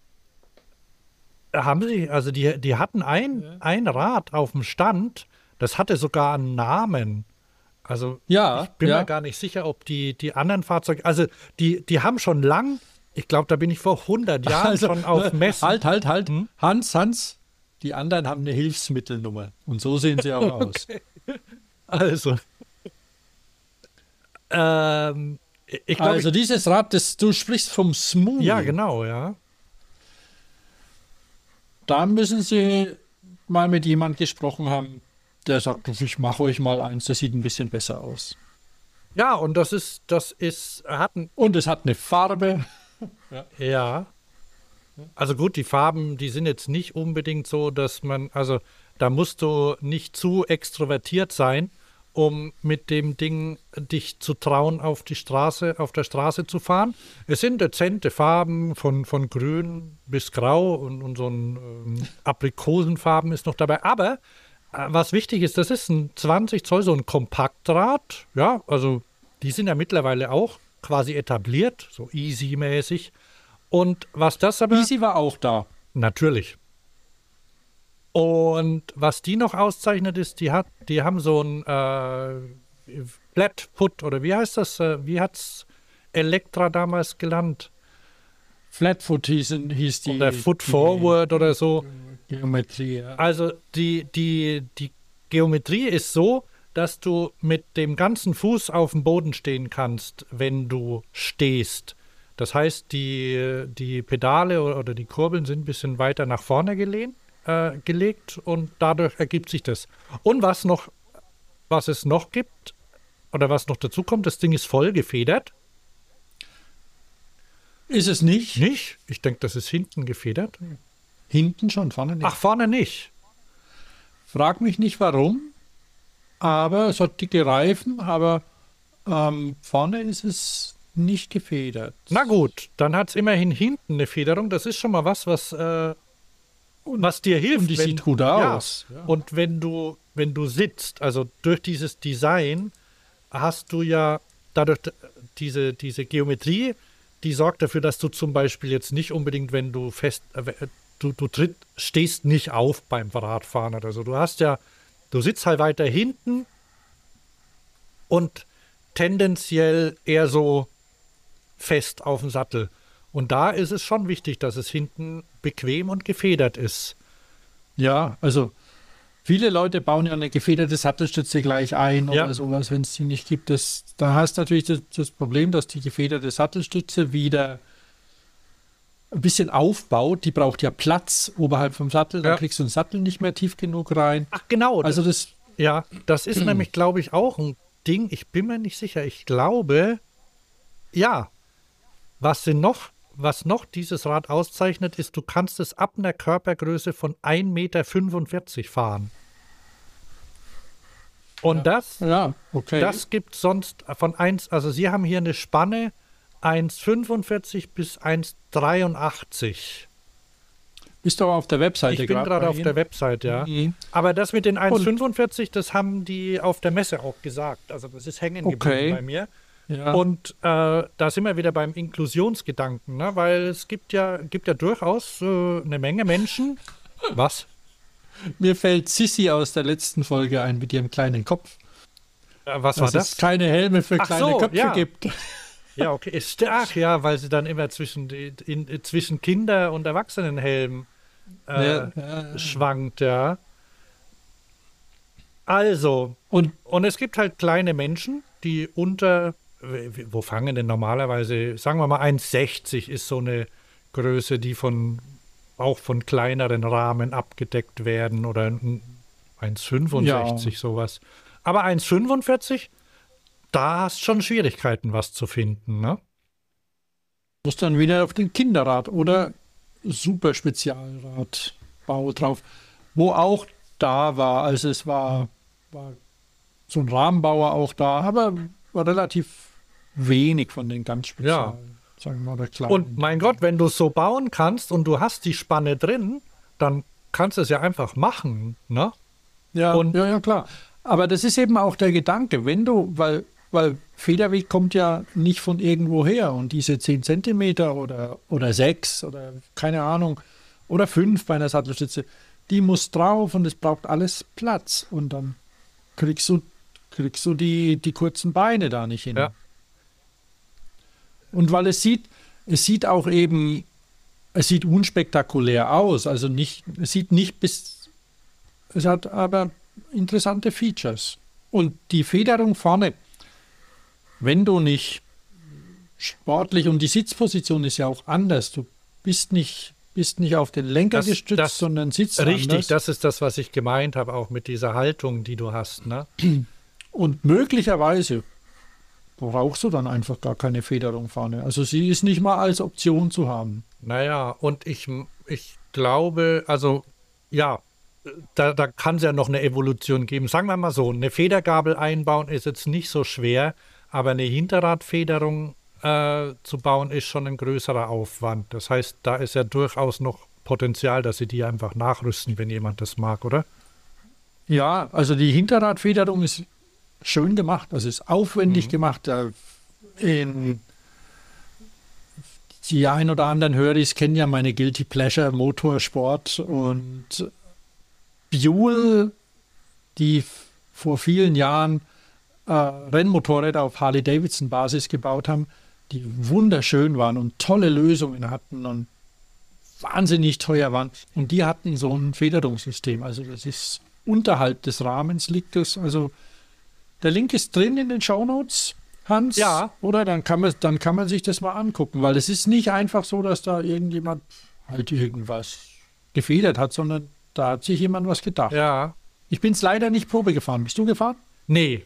[SPEAKER 1] haben sie, also die hatten ein Rad auf dem Stand, das hatte sogar einen Namen. Also
[SPEAKER 2] ja,
[SPEAKER 1] ich bin mir gar nicht sicher, ob die anderen Fahrzeuge, also die haben schon lang, ich glaube, da bin ich vor 100 Jahren schon auf Messen.
[SPEAKER 2] Halt. Hans, die anderen haben eine Hilfsmittelnummer und so sehen sie auch aus.
[SPEAKER 1] Also, ich glaub,
[SPEAKER 2] also dieses Rad, du sprichst vom Smooth.
[SPEAKER 1] Ja, genau, ja.
[SPEAKER 2] Da müssen Sie mal mit jemand gesprochen haben, der sagt, ich mache euch mal eins, das sieht ein bisschen besser aus.
[SPEAKER 1] Ja, und und
[SPEAKER 2] es hat eine Farbe.
[SPEAKER 1] Ja. Also gut, die Farben, die sind jetzt nicht unbedingt so, dass also da musst du nicht zu extrovertiert sein, um mit dem Ding dich zu trauen, auf der Straße zu fahren. Es sind dezente Farben von grün bis grau und so ein Aprikosenfarben ist noch dabei. Aber was wichtig ist, das ist ein 20 Zoll, so ein Kompaktrad. Ja, also die sind ja mittlerweile auch quasi etabliert, so Easy-mäßig. Und was das aber...
[SPEAKER 2] Easy war auch da.
[SPEAKER 1] Natürlich. Und was die noch auszeichnet ist, die haben so ein Flatfoot, oder wie heißt das? Wie hat's Elektra damals gelernt?
[SPEAKER 2] Flatfoot hieß die.
[SPEAKER 1] Oder Foot Forward oder so.
[SPEAKER 2] Geometrie, ja.
[SPEAKER 1] Also die Geometrie ist so, dass du mit dem ganzen Fuß auf dem Boden stehen kannst, wenn du stehst. Das heißt, die Pedale oder die Kurbeln sind ein bisschen weiter nach vorne gelegt und dadurch ergibt sich das. Und was es noch gibt, oder was noch dazu kommt, das Ding ist voll gefedert.
[SPEAKER 2] Ist es nicht?
[SPEAKER 1] Nicht? Ich denke, das ist hinten gefedert.
[SPEAKER 2] Hinten schon, vorne nicht.
[SPEAKER 1] Ach, vorne nicht.
[SPEAKER 2] Frag mich nicht warum, aber es hat dicke Reifen, aber vorne ist es nicht gefedert.
[SPEAKER 1] Na gut, dann hat es immerhin hinten eine Federung. Das ist schon mal was was dir hilft.
[SPEAKER 2] Und die sieht gut aus.
[SPEAKER 1] Ja. Und wenn du sitzt, also durch dieses Design, hast du ja dadurch diese Geometrie, die sorgt dafür, dass du zum Beispiel jetzt nicht unbedingt, wenn du stehst nicht auf beim Radfahren oder so. Du sitzt halt weiter hinten und tendenziell eher so fest auf dem Sattel. Und da ist es schon wichtig, dass es hinten bequem und gefedert ist.
[SPEAKER 2] Ja, also viele Leute bauen ja eine gefederte Sattelstütze gleich ein oder sowas, wenn es die nicht gibt. Da hast du natürlich das Problem, dass die gefederte Sattelstütze wieder ein bisschen aufbaut. Die braucht ja Platz oberhalb vom Sattel. Dann kriegst du den Sattel nicht mehr tief genug rein.
[SPEAKER 1] Ach genau.
[SPEAKER 2] Also das
[SPEAKER 1] ist nämlich, glaube ich, auch ein Ding. Ich bin mir nicht sicher. Ich glaube, was noch dieses Rad auszeichnet, ist, du kannst es ab einer Körpergröße von 1,45 Meter fahren. Und das gibt sonst von 1, also sie haben hier eine Spanne 1,45 bis 1,83.
[SPEAKER 2] Bist du aber auf der Webseite?
[SPEAKER 1] Ich bin gerade auf der Webseite, ja.
[SPEAKER 2] Mhm.
[SPEAKER 1] Aber das mit den 1,45, das haben die auf der Messe auch gesagt. Also das ist hängen geblieben bei mir.
[SPEAKER 2] Ja.
[SPEAKER 1] Und da sind wir wieder beim Inklusionsgedanken, ne? Weil es gibt ja durchaus eine Menge Menschen. Was?
[SPEAKER 2] Mir fällt Sissi aus der letzten Folge ein mit ihrem kleinen Kopf.
[SPEAKER 1] Was war das?
[SPEAKER 2] Es keine Helme für kleine Köpfe gibt.
[SPEAKER 1] Ja, okay. Weil sie dann immer zwischen Kinder- und Erwachsenenhelm schwankt, ja. Also, und es gibt halt kleine Menschen, die unter, wo fangen denn normalerweise, sagen wir mal 1,60 ist so eine Größe, die auch von kleineren Rahmen abgedeckt werden oder 1,65 sowas. Aber 1,45, da hast du schon Schwierigkeiten, was zu finden, ne?
[SPEAKER 2] Muss dann wieder auf den Kinderrad oder Super Spezialradbau drauf, wo auch da war, also es war so ein Rahmenbauer auch da, aber war relativ wenig von den ganz speziellen. Sagen wir mal, kleinen.
[SPEAKER 1] Und mein Gott, wenn du es so bauen kannst und du hast die Spanne drin, dann kannst du es ja einfach machen, ne?
[SPEAKER 2] Ja, klar. Aber das ist eben auch der Gedanke, wenn du, weil Federweg kommt ja nicht von irgendwo her und diese 10 Zentimeter oder 6 oder keine Ahnung oder 5 bei einer Sattelstütze, die muss drauf und es braucht alles Platz und dann kriegst du die kurzen Beine da nicht hin.
[SPEAKER 1] Ja.
[SPEAKER 2] Und weil es sieht unspektakulär aus, also es hat aber interessante Features. Und die Federung vorne, wenn du nicht sportlich, und die Sitzposition ist ja auch anders, du bist nicht auf den Lenker gestützt, sondern sitzt
[SPEAKER 1] richtig,
[SPEAKER 2] anders.
[SPEAKER 1] das ist das, was ich gemeint habe, auch mit dieser Haltung, die du hast, ne?
[SPEAKER 2] Und möglicherweise brauchst du dann einfach gar keine Federung vorne. Also sie ist nicht mal als Option zu haben.
[SPEAKER 1] Naja, und ich glaube, also ja, da kann es ja noch eine Evolution geben. Sagen wir mal so, eine Federgabel einbauen ist jetzt nicht so schwer, aber eine Hinterradfederung zu bauen ist schon ein größerer Aufwand. Das heißt, da ist ja durchaus noch Potenzial, dass sie die einfach nachrüsten, wenn jemand das mag, oder?
[SPEAKER 2] Ja, also die Hinterradfederung ist schön gemacht, das ist aufwendig gemacht. Die ein oder anderen Höris kennen ja meine Guilty Pleasure Motorsport und Buell, die vor vielen Jahren Rennmotorräder auf Harley-Davidson-Basis gebaut haben, die wunderschön waren und tolle Lösungen hatten und wahnsinnig teuer waren. Und die hatten so ein Federungssystem. Also das ist unterhalb des Rahmens liegt das. Also der Link ist drin in den Shownotes, Hans.
[SPEAKER 1] Ja.
[SPEAKER 2] Oder dann kann man sich das mal angucken, weil es ist nicht einfach so, dass da irgendjemand halt irgendwas gefedert hat, sondern da hat sich jemand was gedacht.
[SPEAKER 1] Ja.
[SPEAKER 2] Ich bin es leider nicht Probe gefahren. Bist du gefahren?
[SPEAKER 1] Nee.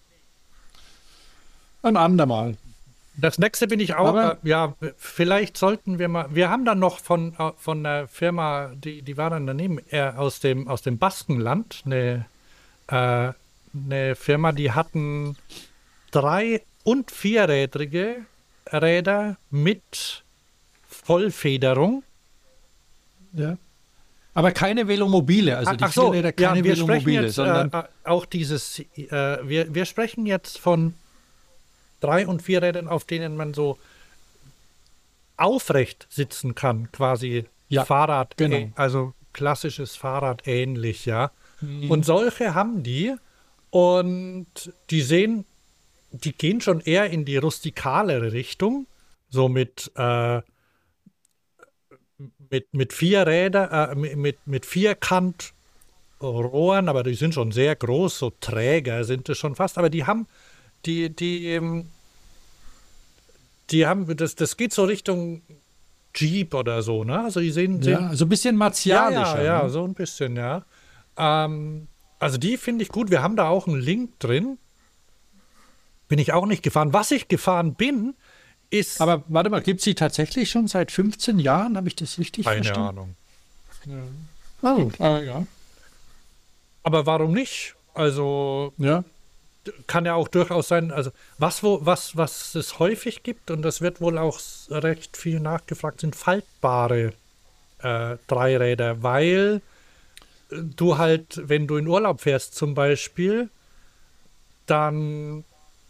[SPEAKER 2] Ein andermal.
[SPEAKER 1] Das nächste bin ich auch, vielleicht sollten wir mal, wir haben dann noch von einer Firma, die war dann daneben, aus dem Baskenland, eine Firma, die hatten 3- und 4-rädrige Räder mit Vollfederung.
[SPEAKER 2] Ja. Aber keine Velomobile, also die
[SPEAKER 1] Ach so,
[SPEAKER 2] Vierräder, keine
[SPEAKER 1] wir sprechen
[SPEAKER 2] Velomobile,
[SPEAKER 1] jetzt
[SPEAKER 2] sondern
[SPEAKER 1] auch wir sprechen jetzt von 3- und 4-Rädern, auf denen man so aufrecht sitzen kann, quasi
[SPEAKER 2] Ja,
[SPEAKER 1] Fahrrad,
[SPEAKER 2] genau.
[SPEAKER 1] also klassisches Fahrrad ähnlich, ja.
[SPEAKER 2] Mhm.
[SPEAKER 1] Und solche haben die und die gehen schon eher in die rustikalere Richtung, so mit 4 Räder, mit Vierkantrohren, aber die sind schon sehr groß, so Träger sind es schon fast, aber die, die, ähm, das geht so Richtung Jeep oder so, ne? Also die sehen
[SPEAKER 2] Ja, so ein bisschen martialischer.
[SPEAKER 1] ja,
[SPEAKER 2] Ne?
[SPEAKER 1] so ein bisschen, ja. Also die finde ich gut. Wir haben da auch einen Link drin. Bin ich auch nicht gefahren. Was ich gefahren bin, ist
[SPEAKER 2] Aber warte mal, gibt es die tatsächlich schon seit 15 Jahren? Habe ich das richtig
[SPEAKER 1] keine
[SPEAKER 2] verstanden?
[SPEAKER 1] Ahnung.
[SPEAKER 2] Also, ja.
[SPEAKER 1] Aber warum nicht? Also
[SPEAKER 2] Ja.
[SPEAKER 1] kann ja auch durchaus sein, also was es häufig gibt, und das wird wohl auch recht viel nachgefragt, sind faltbare Dreiräder, weil du halt, wenn du in Urlaub fährst zum Beispiel, dann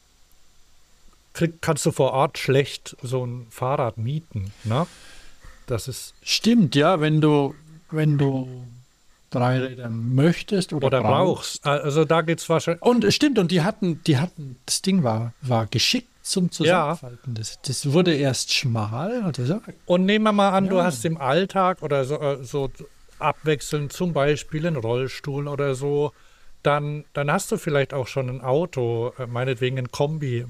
[SPEAKER 1] kannst du vor Ort schlecht so ein Fahrrad mieten, ne? Das ist,
[SPEAKER 2] Stimmt, ja, wenn du Dreiräder möchtest oder
[SPEAKER 1] oder
[SPEAKER 2] brauchst.
[SPEAKER 1] brauchst. Also da geht es wahrscheinlich.
[SPEAKER 2] Und es stimmt, und die hatten, das Ding war geschickt zum Zusammenfalten. Das wurde erst schmal. Und das,
[SPEAKER 1] Und nehmen wir mal an, du
[SPEAKER 2] Ja.
[SPEAKER 1] hast im Alltag oder so abwechselnd zum Beispiel einen Rollstuhl oder so, dann hast du vielleicht auch schon ein Auto, meinetwegen ein Kombi,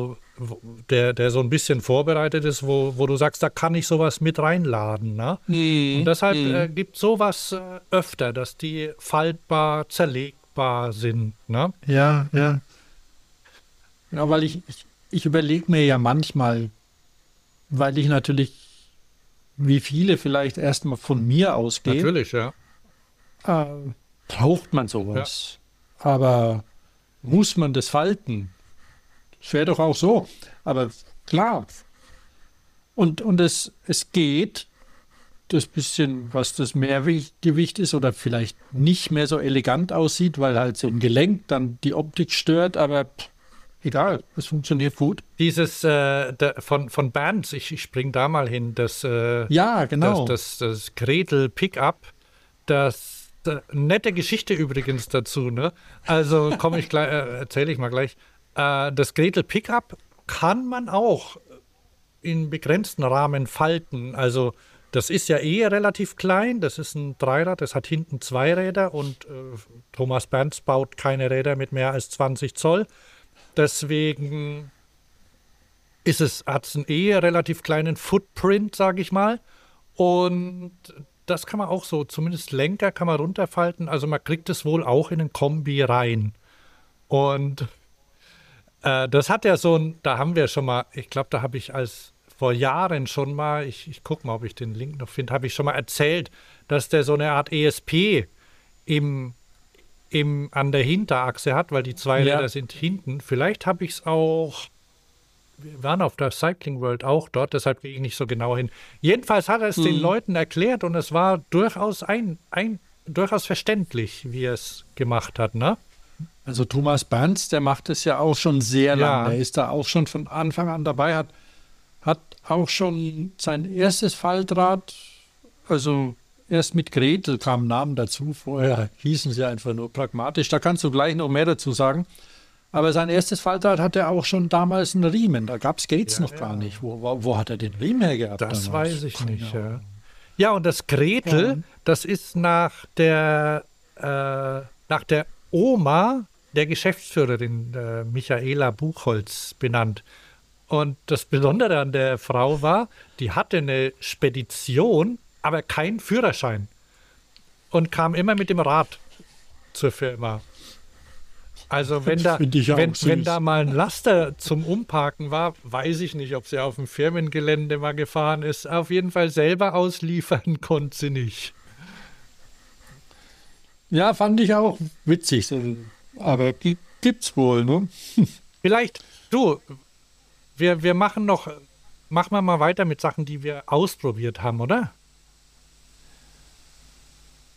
[SPEAKER 1] der so ein bisschen vorbereitet ist, wo du sagst, da kann ich sowas mit reinladen. Ne? Und deshalb gibt sowas öfter, dass die faltbar, zerlegbar sind. Ne?
[SPEAKER 2] ja, ja. Genau, weil ich überlege mir ja manchmal, weil ich natürlich, wie viele vielleicht erstmal von mir ausgehe,
[SPEAKER 1] Natürlich, ja.
[SPEAKER 2] braucht man sowas. Aber muss man das falten? Das wäre doch auch so. Aber klar. Und es geht, das bisschen, was das Mehrgewicht ist oder vielleicht nicht mehr so elegant aussieht, weil halt so ein Gelenk dann die Optik stört, aber egal, es funktioniert gut.
[SPEAKER 1] Dieses von Bands, ich spring da mal hin,
[SPEAKER 2] Ja, genau.
[SPEAKER 1] das Gretel Pickup, nette Geschichte übrigens dazu, ne? Also erzähle ich mal gleich. Das Gretel Pickup kann man auch in begrenzten Rahmen falten. Also das ist ja relativ klein, das ist ein Dreirad, das hat hinten 2 Räder und Thomas Bands baut keine Räder mit mehr als 20 Zoll. Deswegen hat es einen relativ kleinen Footprint, sage ich mal. Und das kann man auch so, zumindest Lenker kann man runterfalten. Also man kriegt es wohl auch in einen Kombi rein. Und das hat ja da haben wir schon mal, ich glaube, da habe ich vor Jahren schon mal, ich gucke mal, ob ich den Link noch finde, habe ich schon mal erzählt, dass der so eine Art ESP an der Hinterachse hat, weil die 2
[SPEAKER 2] Ja.
[SPEAKER 1] Räder sind hinten. Vielleicht habe ich es auch, wir waren auf der Cycling World auch dort, deshalb gehe ich nicht so genau hin. Jedenfalls hat er es den Leuten erklärt und es war durchaus durchaus verständlich, wie er es gemacht hat, ne?
[SPEAKER 2] Also Thomas Banz, der macht es ja auch schon sehr
[SPEAKER 1] Ja.
[SPEAKER 2] lange. Der ist da auch schon von Anfang an dabei, hat auch schon sein erstes Faltrad, also erst mit Gretel kamen Namen dazu, vorher hießen sie einfach nur pragmatisch. Da kannst du gleich noch mehr dazu sagen. Aber sein erstes Faltrad hatte er auch schon damals einen Riemen. Da gab es Gates noch gar nicht. Wo hat er den Riemen hergehabt?
[SPEAKER 1] Das
[SPEAKER 2] damals?
[SPEAKER 1] weiß ich
[SPEAKER 2] Keine
[SPEAKER 1] nicht.
[SPEAKER 2] Ahnung.
[SPEAKER 1] Ja, und das Gretel,
[SPEAKER 2] Ja.
[SPEAKER 1] das ist nach der Oma der Geschäftsführerin Michaela Buchholz benannt. Und das Besondere an der Frau war, die hatte eine Spedition, aber keinen Führerschein. Und kam immer mit dem Rad zur Firma. Also wenn
[SPEAKER 2] Finde ich auch
[SPEAKER 1] wenn
[SPEAKER 2] süß.
[SPEAKER 1] da mal ein Laster zum Umparken war, weiß ich nicht, ob sie auf dem Firmengelände mal gefahren ist. Auf jeden Fall selber ausliefern konnte sie nicht.
[SPEAKER 2] Ja, fand ich auch witzig. Aber gibt's wohl, ne?
[SPEAKER 1] Vielleicht, wir machen wir mal weiter mit Sachen, die wir ausprobiert haben, oder?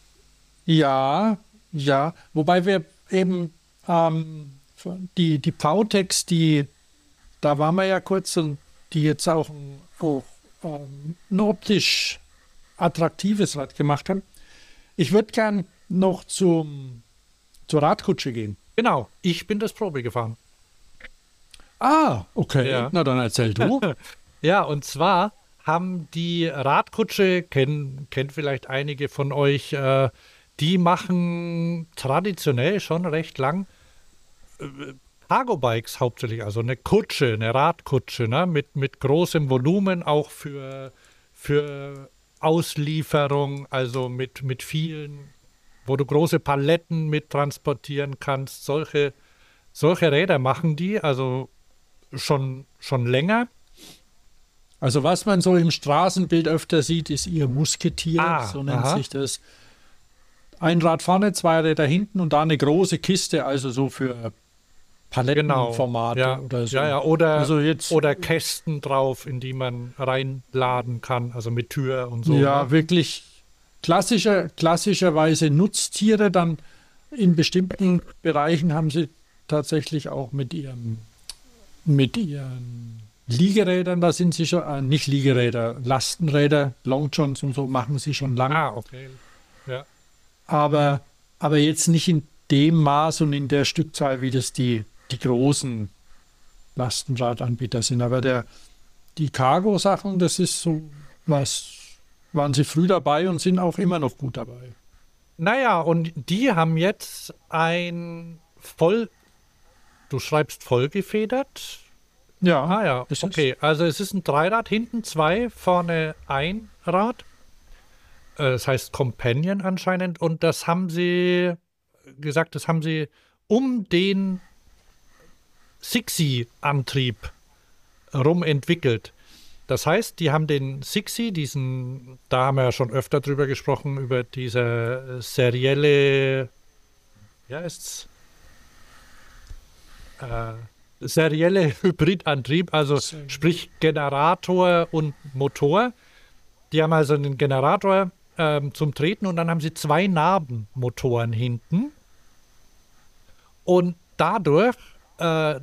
[SPEAKER 2] Ja, ja. Wobei wir eben die Pautex, da waren wir ja kurz und die jetzt auch ein optisch attraktives Rad gemacht haben. Ich würde gern noch zur Radkutsche gehen.
[SPEAKER 1] Genau, ich bin das Probe gefahren.
[SPEAKER 2] Ah, okay.
[SPEAKER 1] Ja.
[SPEAKER 2] Na dann erzähl du.
[SPEAKER 1] Ja, und zwar haben die Radkutsche, kennt vielleicht einige von euch, die machen traditionell schon recht lang Cargo-Bikes hauptsächlich, also eine Kutsche, eine Radkutsche, ne, mit großem Volumen, auch für Auslieferung, also mit vielen, wo du große Paletten mit transportieren kannst. Solche Räder machen die, also schon länger.
[SPEAKER 2] Also was man so im Straßenbild öfter sieht, ist ihr Musketier, so nennt
[SPEAKER 1] aha.
[SPEAKER 2] sich das. Ein Rad vorne, zwei Räder hinten und da eine große Kiste, also so für Palettenformate
[SPEAKER 1] ja,
[SPEAKER 2] oder so.
[SPEAKER 1] Ja, oder,
[SPEAKER 2] also jetzt,
[SPEAKER 1] oder Kästen drauf, in die man reinladen kann, also mit Tür und so.
[SPEAKER 2] ja,
[SPEAKER 1] Ne?
[SPEAKER 2] wirklich klassischerweise Nutztiere. Dann in bestimmten Bereichen haben sie tatsächlich auch mit ihren Liegerädern, da sind sie schon, nicht Liegeräder, Lastenräder, Longjohns und so machen sie schon lange.
[SPEAKER 1] Ah, okay. Ja.
[SPEAKER 2] Aber jetzt nicht in dem Maß und in der Stückzahl, wie das die großen Lastenradanbieter sind. Aber die Cargo-Sachen, das ist so was, waren sie früh dabei und sind auch immer noch gut dabei.
[SPEAKER 1] Naja, und die haben jetzt du schreibst vollgefedert?
[SPEAKER 2] Ja,
[SPEAKER 1] Ah ja,
[SPEAKER 2] ist es.
[SPEAKER 1] okay. Also es ist ein Dreirad, hinten zwei, vorne ein Rad. Das heißt Companion anscheinend. Und das haben sie um den Sixi-Antrieb rum entwickelt. Das heißt, die haben den Sixi, da haben wir ja schon öfter drüber gesprochen, über diese serielle, serielle Hybridantrieb, also sprich Generator und Motor. Die haben also einen Generator zum Treten und dann haben sie zwei Nabenmotoren hinten. Und dadurch, dass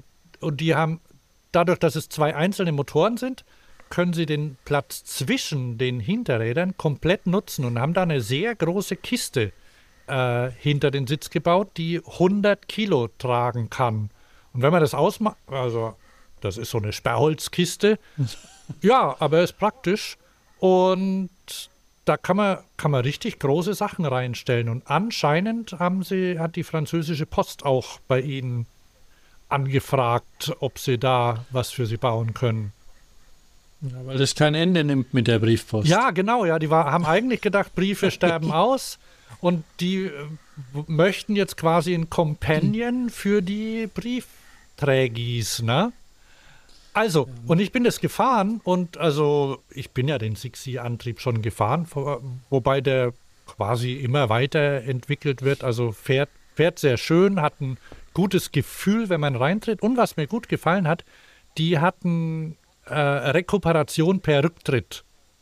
[SPEAKER 1] es zwei einzelne Motoren sind, können sie den Platz zwischen den Hinterrädern komplett nutzen und haben da eine sehr große Kiste hinter den Sitz gebaut, die 100 Kilo tragen kann. Und wenn man das ausmacht, also das ist so eine Sperrholzkiste, ja, aber ist praktisch und da kann man richtig große Sachen reinstellen. Und anscheinend hat die französische Post auch bei ihnen angefragt, ob sie da was für sie bauen können.
[SPEAKER 2] Ja, weil das kein Ende nimmt mit der Briefpost.
[SPEAKER 1] Ja, genau, ja, haben eigentlich gedacht, Briefe sterben aus und die möchten jetzt quasi ein Companion für die Briefträgis, ne? Also, und ich bin das gefahren und also ich bin ja den Sixi-Antrieb schon gefahren, wobei der quasi immer weiterentwickelt wird, also fährt sehr schön, hat ein gutes Gefühl, wenn man reintritt und was mir gut gefallen hat, die hatten Rekuperation per Rücktritt.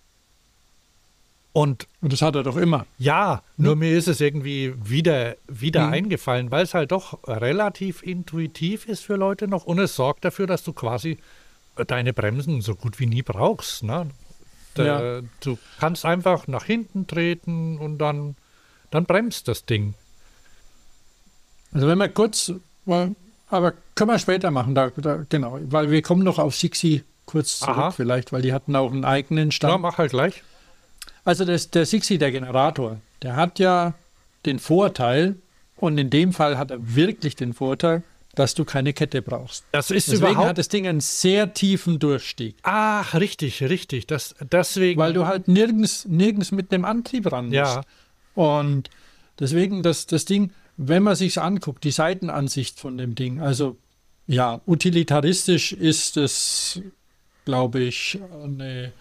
[SPEAKER 1] Und
[SPEAKER 2] das hat er doch immer.
[SPEAKER 1] ja, nur mir ist es irgendwie wieder eingefallen, weil es halt doch relativ intuitiv ist für Leute noch und es sorgt dafür, dass du quasi deine Bremsen so gut wie nie brauchst. Ne? Du kannst einfach nach hinten treten und dann bremst das Ding.
[SPEAKER 2] Also wenn wir kurz, aber können wir später machen, genau, weil wir kommen noch auf Sixi kurz zurück vielleicht, weil die hatten auch einen eigenen Stand.
[SPEAKER 1] Ja, mach halt gleich.
[SPEAKER 2] Also der Sixi, der Generator, der hat ja den Vorteil, und in dem Fall hat er wirklich den Vorteil, dass du keine Kette brauchst. Deswegen hat das Ding einen sehr tiefen Durchstieg.
[SPEAKER 1] Ach, richtig. Deswegen.
[SPEAKER 2] Weil du halt nirgends mit dem Antrieb ran musst.
[SPEAKER 1] Ja.
[SPEAKER 2] Und deswegen das Ding, wenn man sich's anguckt, die Seitenansicht von dem Ding, also ja, utilitaristisch ist es, glaube ich, eine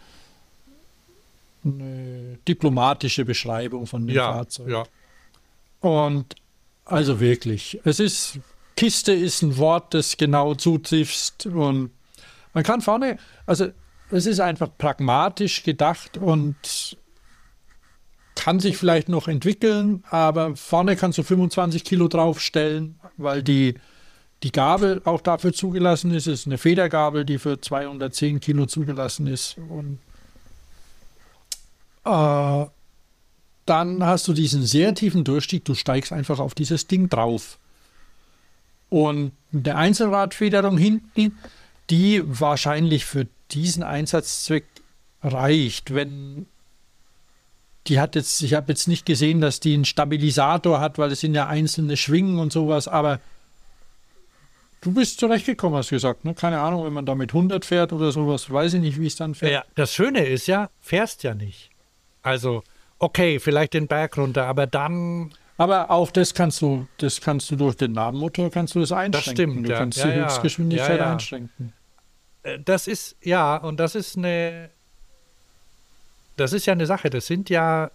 [SPEAKER 2] diplomatische Beschreibung von dem Fahrzeug.
[SPEAKER 1] Ja.
[SPEAKER 2] Und also wirklich, Kiste ist ein Wort, das genau zutrifft und man kann vorne, also es ist einfach pragmatisch gedacht und kann sich vielleicht noch entwickeln, aber vorne kannst du 25 Kilo draufstellen, weil die Gabel auch dafür zugelassen ist. Es ist eine Federgabel, die für 210 Kilo zugelassen ist. Und dann hast du diesen sehr tiefen Durchstieg. Du steigst einfach auf dieses Ding drauf. Und eine Einzelradfederung hinten, die wahrscheinlich für diesen Einsatzzweck reicht. Ich habe jetzt nicht gesehen, dass die einen Stabilisator hat, weil es sind ja einzelne Schwingen und sowas, aber du bist zurechtgekommen, hast du gesagt, ne? Keine Ahnung, wenn man da mit 100 fährt oder sowas, weiß ich nicht, wie es dann fährt.
[SPEAKER 1] Ja, das Schöne ist ja, fährst ja nicht. Also, okay, vielleicht den Berg runter, aber dann...
[SPEAKER 2] Aber auch das kannst du durch den Nabenmotor kannst du das einschränken.
[SPEAKER 1] Das stimmt,
[SPEAKER 2] du kannst die Höchstgeschwindigkeit einschränken.
[SPEAKER 1] Das ist, ja, und das ist ja eine Sache, das sind ja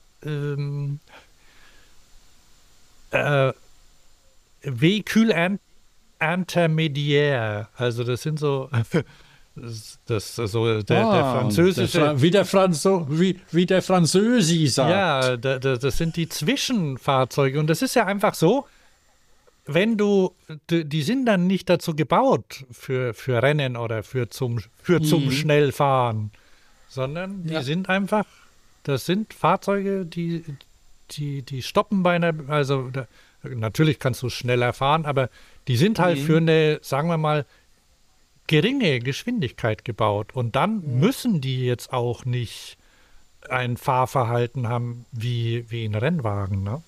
[SPEAKER 1] Véhicule intermédiaire, also das sind so das so der französische...
[SPEAKER 2] Wie der Französi sagt.
[SPEAKER 1] Ja, das sind die Zwischenfahrzeuge und das ist ja einfach so, wenn die sind dann nicht dazu gebaut für Rennen oder für zum Schnellfahren, sondern die sind einfach, das sind Fahrzeuge, die stoppen bei einer, also natürlich kannst du schneller fahren, aber die sind halt für eine, sagen wir mal, geringe Geschwindigkeit gebaut. Und dann müssen die jetzt auch nicht ein Fahrverhalten haben wie ein Rennwagen, ne?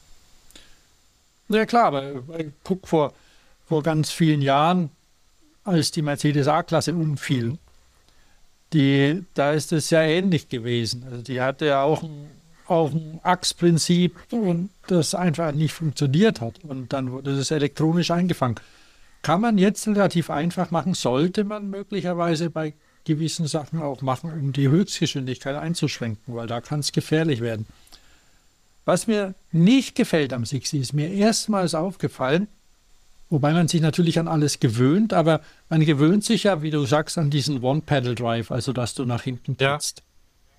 [SPEAKER 2] Ja klar, aber guck vor ganz vielen Jahren, als die Mercedes A-Klasse umfiel, da ist es ja ähnlich gewesen. Also die hatte ja auch ein Achsprinzip und das einfach nicht funktioniert hat. Und dann wurde das elektronisch eingefangen. Kann man jetzt relativ einfach machen, sollte man möglicherweise bei gewissen Sachen auch machen, um die Höchstgeschwindigkeit einzuschränken, weil da kann es gefährlich werden. Was mir nicht gefällt am Sixi, ist mir erstmals aufgefallen, wobei man sich natürlich an alles gewöhnt, aber man gewöhnt sich ja, wie du sagst, an diesen One-Pedal-Drive, also dass du nach hinten trittst. Ja.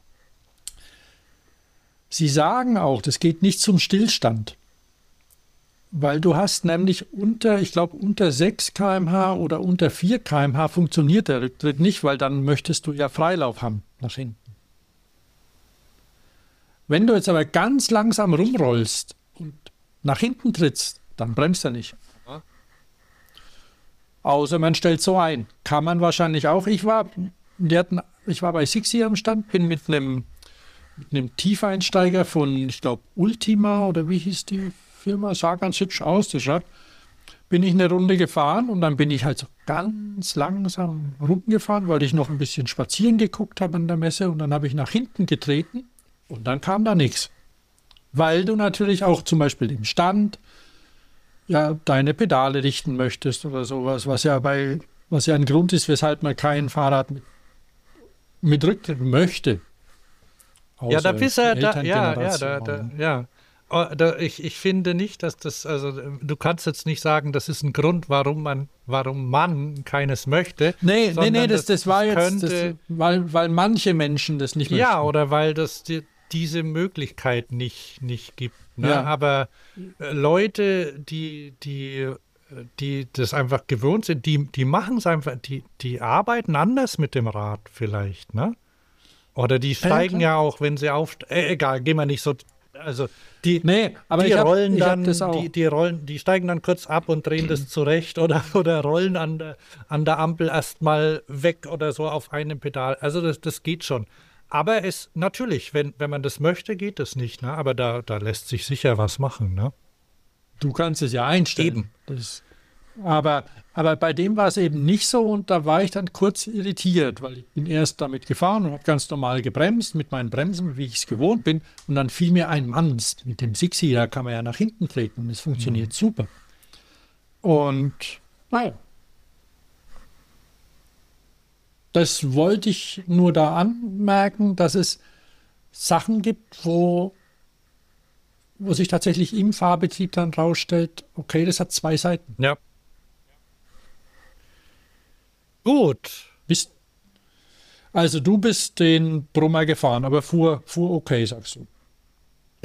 [SPEAKER 2] Sie sagen auch, das geht nicht zum Stillstand, weil du hast nämlich unter 6 km/h oder unter 4 km/h funktioniert der Rücktritt nicht, weil dann möchtest du ja Freilauf haben nach hinten. Wenn du jetzt aber ganz langsam rumrollst und nach hinten trittst, dann bremst er nicht. Außer man stellt so ein. Kann man wahrscheinlich auch. Ich war bei Sixi am Stand, bin mit einem Tiefeinsteiger von, ich glaube, Ultima oder wie hieß die Firma, sah ganz hübsch aus, bin ich eine Runde gefahren und dann bin ich halt so ganz langsam rumgefahren, weil ich noch ein bisschen spazieren geguckt habe an der Messe und dann habe ich nach hinten getreten und dann kam da nichts. Weil du natürlich auch zum Beispiel im Stand ja deine Pedale richten möchtest oder sowas, was ja ein Grund ist, weshalb man kein Fahrrad mit Rücktritt möchte.
[SPEAKER 1] Ja, da bist du ich finde nicht, dass das, also du kannst jetzt nicht sagen, das ist ein Grund, warum man keines möchte.
[SPEAKER 2] Nee, das war jetzt, weil manche Menschen das nicht möchten.
[SPEAKER 1] Ja, oder weil das diese Möglichkeit nicht gibt. Ne? Ja. Aber Leute, die das einfach gewohnt sind, die machen es einfach, die arbeiten anders mit dem Rad vielleicht, ne? Oder die steigen ja auch, wenn sie egal, gehen wir nicht so. Also die steigen dann kurz ab und drehen das zurecht oder rollen an der Ampel erstmal weg oder so auf einem Pedal. Also das geht schon. Aber natürlich, wenn man das möchte, geht das nicht. Ne? Aber da lässt sich sicher was machen. Ne?
[SPEAKER 2] Du kannst es ja einstellen. Aber bei dem war es eben nicht so und da war ich dann kurz irritiert, weil ich bin erst damit gefahren und habe ganz normal gebremst mit meinen Bremsen, wie ich es gewohnt bin. Und dann fiel mir ein, Mann, mit dem Sixi, da kann man ja nach hinten treten und es funktioniert super. Und naja, das wollte ich nur da anmerken, dass es Sachen gibt, wo sich tatsächlich im Fahrbetrieb dann rausstellt, okay, das hat zwei Seiten.
[SPEAKER 1] Ja. Gut.
[SPEAKER 2] Also du bist den Brummer gefahren, aber fuhr okay, sagst du.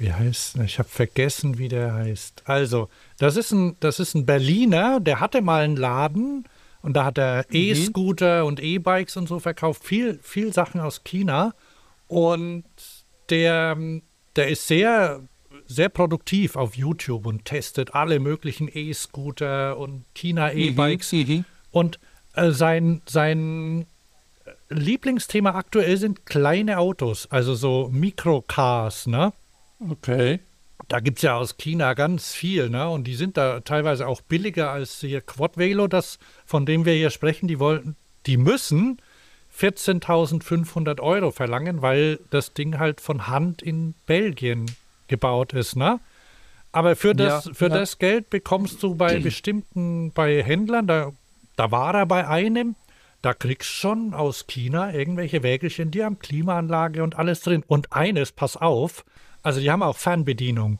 [SPEAKER 1] wie heißt, ich habe vergessen, wie der heißt. Also, das ist ein Berliner, der hatte mal einen Laden und da hat er E-Scooter und E-Bikes und so verkauft, viel Sachen aus China. Und der ist sehr produktiv auf YouTube und testet alle möglichen E-Scooter und China-E-Bikes. Und sein Lieblingsthema aktuell sind kleine Autos, also so Mikrocars, ne?
[SPEAKER 2] Okay.
[SPEAKER 1] Da gibt es ja aus China ganz viel, ne? Und die sind da teilweise auch billiger als hier Quad Velo, von dem wir hier sprechen. Die müssen 14.500 € verlangen, weil das Ding halt von Hand in Belgien gebaut ist, ne? Aber für das Geld bekommst du bei Händlern, da war er bei einem, da kriegst du schon aus China irgendwelche Wägelchen, die haben Klimaanlage und alles drin. Und eines, pass auf, also die haben auch Fernbedienung.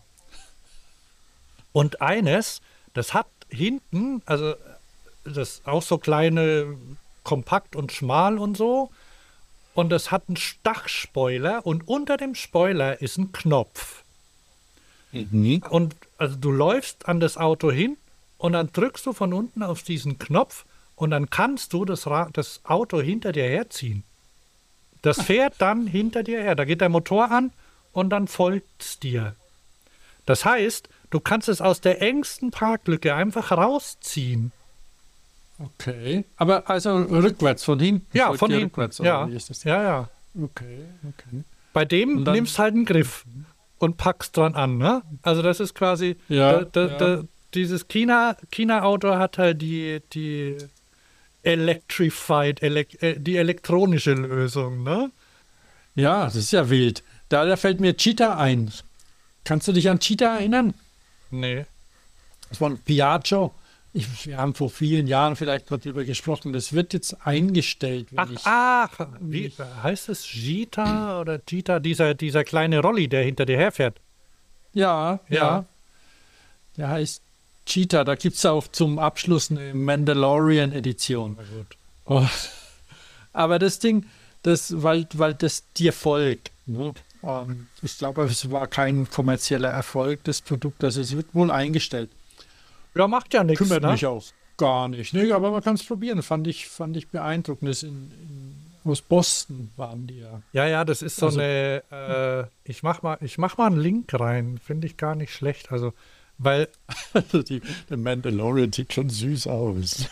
[SPEAKER 1] Und eines, das hat hinten, also das auch so kleine, kompakt und schmal und so. Und das hat einen Dachspoiler und unter dem Spoiler ist ein Knopf. Und also du läufst an das Auto hin und dann drückst du von unten auf diesen Knopf und dann kannst du das Auto hinter dir herziehen. Das fährt dann hinter dir her. Da geht der Motor an und dann folgt es dir. Das heißt, du kannst es aus der engsten Parklücke einfach rausziehen.
[SPEAKER 2] Okay. Aber also rückwärts, von hinten?
[SPEAKER 1] Ja, von hinten.
[SPEAKER 2] Rückwärts,
[SPEAKER 1] ja.
[SPEAKER 2] Wie ist das?
[SPEAKER 1] Ja.
[SPEAKER 2] Okay.
[SPEAKER 1] Bei dem nimmst halt einen Griff und packst dran an, ne? Also das ist quasi, dieses China-Auto hat halt die die elektronische Lösung, ne?
[SPEAKER 2] Ja, das ist ja wild. Da fällt mir Cheetah ein. Kannst du dich an Cheetah erinnern?
[SPEAKER 1] Nee.
[SPEAKER 2] Das war ein Piaggio. Wir haben vor vielen Jahren vielleicht darüber gesprochen. Das wird jetzt eingestellt.
[SPEAKER 1] Wie heißt es? Cheetah oder Cheetah? Dieser kleine Rolli, der hinter dir herfährt.
[SPEAKER 2] Ja. Der heißt Cheetah. Da gibt es auch zum Abschluss eine Mandalorian-Edition.
[SPEAKER 1] Na gut.
[SPEAKER 2] Oh. Aber das Ding, weil das dir folgt. Ne? Ich glaube, es war kein kommerzieller Erfolg, das Produkt. Also es wird wohl eingestellt.
[SPEAKER 1] Ja, macht ja nichts.
[SPEAKER 2] Kümmert mich auch gar nicht. Nee, aber man kann es probieren. Fand ich beeindruckend. Aus Boston waren die ja.
[SPEAKER 1] Ja, das ist so eine. Ich mach mal einen Link rein. Finde ich gar nicht schlecht. Also, weil.
[SPEAKER 2] Der Mandalorian sieht schon süß aus.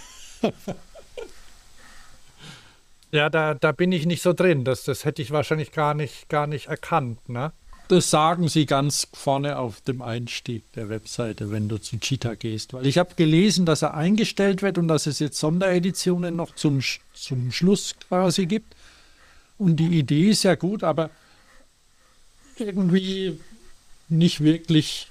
[SPEAKER 1] Ja, da bin ich nicht so drin. Das hätte ich wahrscheinlich gar nicht erkannt, ne?
[SPEAKER 2] Das sagen sie ganz vorne auf dem Einstieg der Webseite, wenn du zu Cheetah gehst. Weil ich habe gelesen, dass er eingestellt wird und dass es jetzt Sondereditionen noch zum Schluss quasi gibt. Und die Idee ist ja gut, aber irgendwie nicht wirklich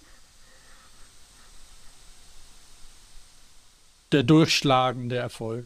[SPEAKER 2] der durchschlagende Erfolg.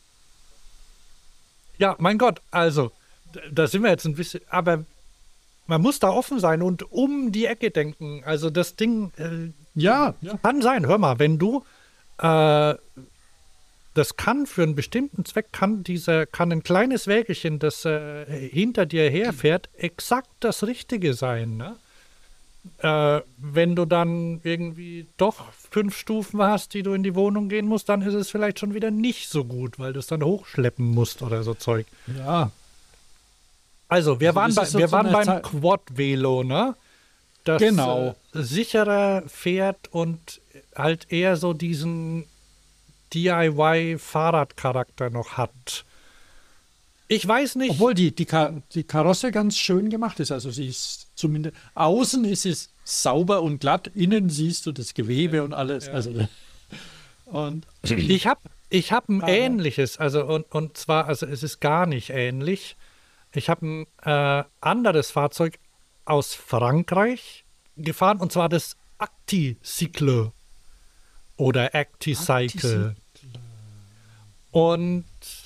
[SPEAKER 1] Ja, mein Gott, also, da sind wir jetzt ein bisschen, aber man muss da offen sein und um die Ecke denken. Also das Ding kann sein, hör mal, wenn du, das kann für einen bestimmten Zweck, kann ein kleines Wägelchen, das hinter dir herfährt, exakt das Richtige sein, ne? Wenn du dann irgendwie doch 5 Stufen hast, die du in die Wohnung gehen musst, dann ist es vielleicht schon wieder nicht so gut, weil du es dann hochschleppen musst oder so Zeug.
[SPEAKER 2] Ja.
[SPEAKER 1] Also, wir waren beim Quad-Velo, ne? Das
[SPEAKER 2] genau.
[SPEAKER 1] Sicherer fährt und halt eher so diesen DIY-Fahrradcharakter noch hat. Ich weiß nicht.
[SPEAKER 2] Obwohl die Karosse ganz schön gemacht ist. Also sie ist zumindest, außen ist es sauber und glatt, innen siehst du das Gewebe und alles. Ja. Also, und
[SPEAKER 1] ich hab ein ähnliches, also und zwar, also es ist gar nicht ähnlich. Ich habe ein anderes Fahrzeug aus Frankreich gefahren, und zwar das Acticycle oder Acticycle. Und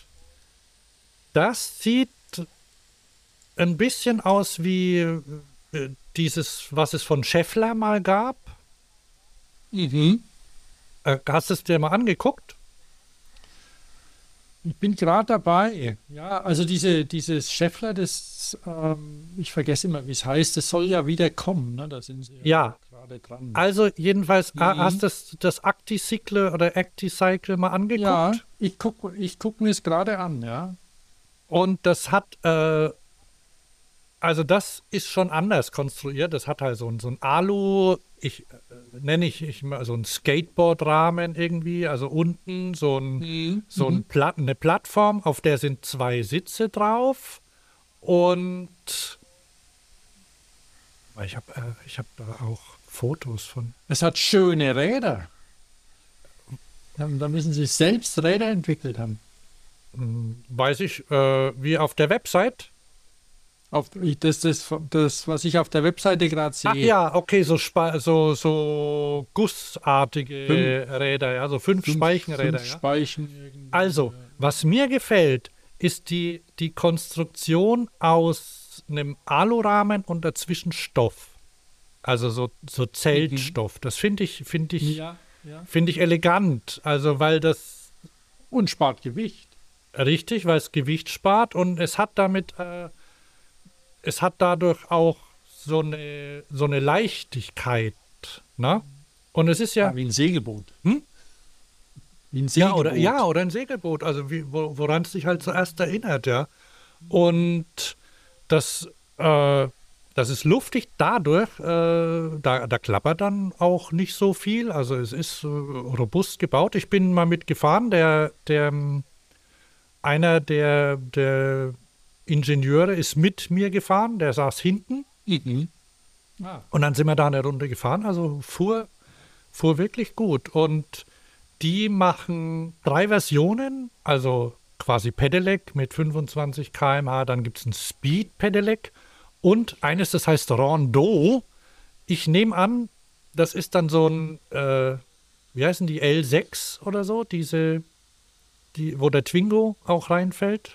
[SPEAKER 1] das sieht ein bisschen aus wie dieses, was es von Schaeffler mal gab.
[SPEAKER 2] Mhm.
[SPEAKER 1] Hast du es dir mal angeguckt?
[SPEAKER 2] Ich bin gerade dabei. Ja, also dieses Schaeffler, ich vergesse immer, wie es heißt, das soll ja wieder kommen. Ne? Da sind sie
[SPEAKER 1] Ja,
[SPEAKER 2] gerade dran.
[SPEAKER 1] also jedenfalls,
[SPEAKER 2] Mhm.
[SPEAKER 1] hast du das ActiCycle oder ActiCycle mal
[SPEAKER 2] Ja,
[SPEAKER 1] angeguckt?
[SPEAKER 2] ich guck mir es gerade an, ja.
[SPEAKER 1] Und das hat, also das ist schon anders konstruiert. Das hat halt so ein Alu, ich mal so ein Skateboard-Rahmen irgendwie, also unten
[SPEAKER 2] Mhm.
[SPEAKER 1] so
[SPEAKER 2] Mhm.
[SPEAKER 1] ein eine Plattform, auf der sind zwei Sitze drauf und ich hab da auch Fotos von.
[SPEAKER 2] Es hat schöne Räder. Da müssen sie selbst Räder entwickelt haben.
[SPEAKER 1] Weiß ich, wie auf der Website.
[SPEAKER 2] Das, was ich auf der Webseite gerade
[SPEAKER 1] Ach
[SPEAKER 2] sehe.
[SPEAKER 1] ja, okay, so
[SPEAKER 2] Fünf,
[SPEAKER 1] gussartige Räder, ja, so fünf
[SPEAKER 2] fünf
[SPEAKER 1] Speichenräder, ja.
[SPEAKER 2] Speichen irgendwie.
[SPEAKER 1] Also, was mir gefällt, ist die Konstruktion aus einem Alurahmen und dazwischen Stoff. Also so
[SPEAKER 2] Mhm.
[SPEAKER 1] Zeltstoff. Das
[SPEAKER 2] Ja, ja.
[SPEAKER 1] finde ich elegant. Also, weil das
[SPEAKER 2] Und spart Gewicht.
[SPEAKER 1] richtig, weil es Gewicht spart und es hat dadurch auch so eine Leichtigkeit. Ne? Und es ist ja,
[SPEAKER 2] Ja, wie ein Segelboot.
[SPEAKER 1] hm?
[SPEAKER 2] Wie ein
[SPEAKER 1] Ja,
[SPEAKER 2] Segelboot.
[SPEAKER 1] oder ein Segelboot, also woran es dich halt zuerst erinnert, ja. Und das, äh, das ist luftig dadurch, da klappert dann auch nicht so viel, also es ist robust gebaut. Ich bin mal mitgefahren, einer der Ingenieure ist mit mir gefahren, der saß hinten
[SPEAKER 2] Mhm. Ah.
[SPEAKER 1] und dann sind wir da eine Runde gefahren, also fuhr wirklich gut. Und die machen 3 Versionen, also quasi Pedelec mit 25 km/h, dann gibt es ein Speed Pedelec und eines, das heißt Rondeau. Ich nehme an, das ist dann so ein, wie heißen die, L6 oder so, wo der Twingo auch reinfällt.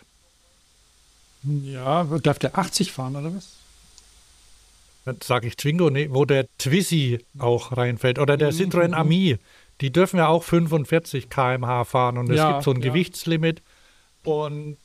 [SPEAKER 2] Ja, darf der 80 fahren oder was?
[SPEAKER 1] Dann sage ich Twingo, nee, wo der Twizy auch reinfällt. Oder der
[SPEAKER 2] Mhm.
[SPEAKER 1] Citroën
[SPEAKER 2] Mhm.
[SPEAKER 1] Ami. Die dürfen ja auch 45 km/h fahren und es gibt
[SPEAKER 2] Ja,
[SPEAKER 1] so ein
[SPEAKER 2] ja.
[SPEAKER 1] Gewichtslimit. Und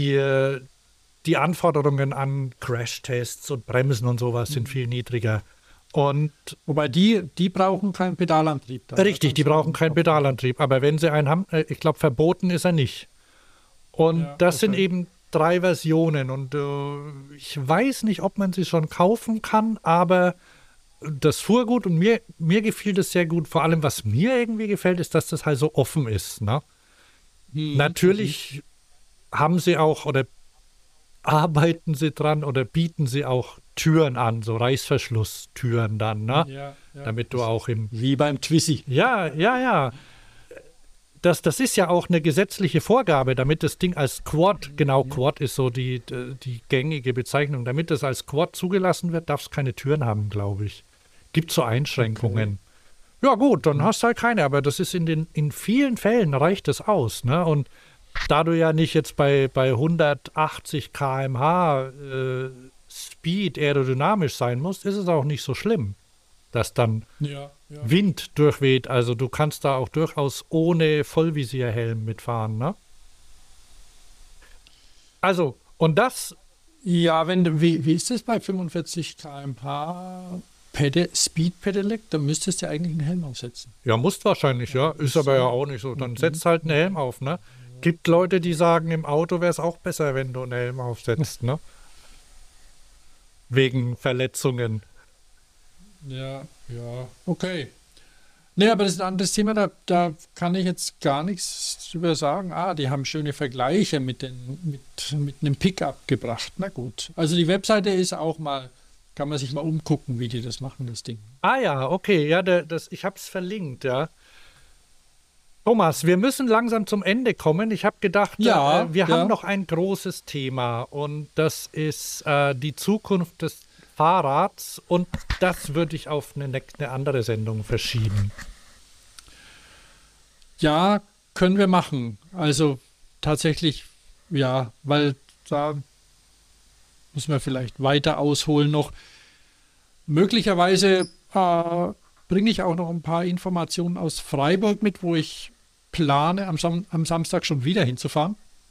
[SPEAKER 1] die Anforderungen an Crashtests und Bremsen und sowas sind viel niedriger. Und
[SPEAKER 2] Wobei die brauchen keinen Pedalantrieb dann. Da
[SPEAKER 1] richtig, die
[SPEAKER 2] kannst du
[SPEAKER 1] brauchen
[SPEAKER 2] dann
[SPEAKER 1] keinen
[SPEAKER 2] auf dem.
[SPEAKER 1] Pedalantrieb. Aber wenn sie einen haben, ich glaube, verboten ist er nicht. Und
[SPEAKER 2] Ja,
[SPEAKER 1] das sind
[SPEAKER 2] okay.
[SPEAKER 1] eben 3 Versionen. Und ich weiß nicht, ob man sie schon kaufen kann, aber das fuhr gut und mir gefiel das sehr gut. Vor allem, was mir irgendwie gefällt, ist, dass das halt so offen ist. Ne?
[SPEAKER 2] Mhm. Mhm.
[SPEAKER 1] Natürlich haben sie auch oder arbeiten sie dran oder bieten sie auch Türen an, so Reißverschlusstüren dann, ne?
[SPEAKER 2] Ja, ja.
[SPEAKER 1] Damit du auch im.
[SPEAKER 2] Wie beim Twizy.
[SPEAKER 1] Ja, ja, ja. Das ist ja auch eine gesetzliche Vorgabe, damit das Ding als Quad, genau,
[SPEAKER 2] Ja.
[SPEAKER 1] Quad ist so die gängige Bezeichnung, damit das als Quad zugelassen wird, darf es keine Türen haben, glaube ich. Gibt so
[SPEAKER 2] Okay.
[SPEAKER 1] Einschränkungen. Ja, gut, dann hast du halt keine, aber das ist in vielen Fällen reicht das aus, ne? Und da du ja nicht jetzt bei 180 km/h Speed aerodynamisch sein musst, ist es auch nicht so schlimm, dass dann
[SPEAKER 2] Ja, ja.
[SPEAKER 1] Wind durchweht. Also du kannst da auch durchaus ohne Vollvisierhelm mitfahren, ne? Also, und das,
[SPEAKER 2] Ja, wie ist das bei 45 km/h Speed Pedelec? Da müsstest du ja eigentlich einen Helm aufsetzen.
[SPEAKER 1] ja, musst wahrscheinlich, ja, ist aber ja
[SPEAKER 2] So.
[SPEAKER 1] auch nicht so. Dann
[SPEAKER 2] Mhm.
[SPEAKER 1] setzt halt einen Helm auf, ne? Gibt Leute, die sagen, im Auto wäre es auch besser, wenn du einen Helm aufsetzt, ne? Wegen Verletzungen.
[SPEAKER 2] Ja, ja. Okay. Nee, aber das ist ein anderes Thema, da kann ich jetzt gar nichts drüber sagen. Ah, die haben schöne Vergleiche mit einem Pickup gebracht. Na gut. Also die Webseite ist auch mal, kann man sich mal umgucken, wie die das machen, das Ding.
[SPEAKER 1] Ah ja, okay, ja, ich habe es verlinkt, ja. Thomas, wir müssen langsam zum Ende kommen. Ich habe gedacht,
[SPEAKER 2] Ja,
[SPEAKER 1] wir haben
[SPEAKER 2] ja.
[SPEAKER 1] noch ein großes Thema und das ist die Zukunft des Fahrrads und das würde ich auf eine andere Sendung verschieben.
[SPEAKER 2] Ja, können wir machen. Also tatsächlich, ja, weil da müssen wir vielleicht weiter ausholen noch. Möglicherweise bringe ich auch noch ein paar Informationen aus Freiburg mit, wo ich plane, am Samstag schon wieder hinzufahren.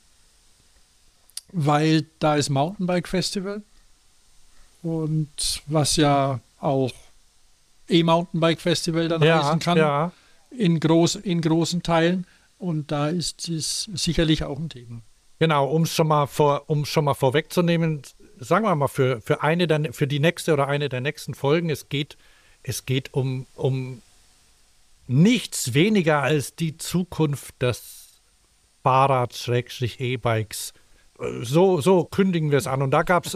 [SPEAKER 2] weil da ist Mountainbike Festival und was ja auch E-Mountainbike Festival dann heißen kann
[SPEAKER 1] ja.
[SPEAKER 2] in großen Teilen und da ist es sicherlich auch ein Thema.
[SPEAKER 1] Genau, um es schon mal vorwegzunehmen, sagen wir mal für die nächste oder eine der nächsten Folgen, es geht um nichts weniger als die Zukunft des Fahrrad-E-Bikes. So kündigen wir es an. Und da gab's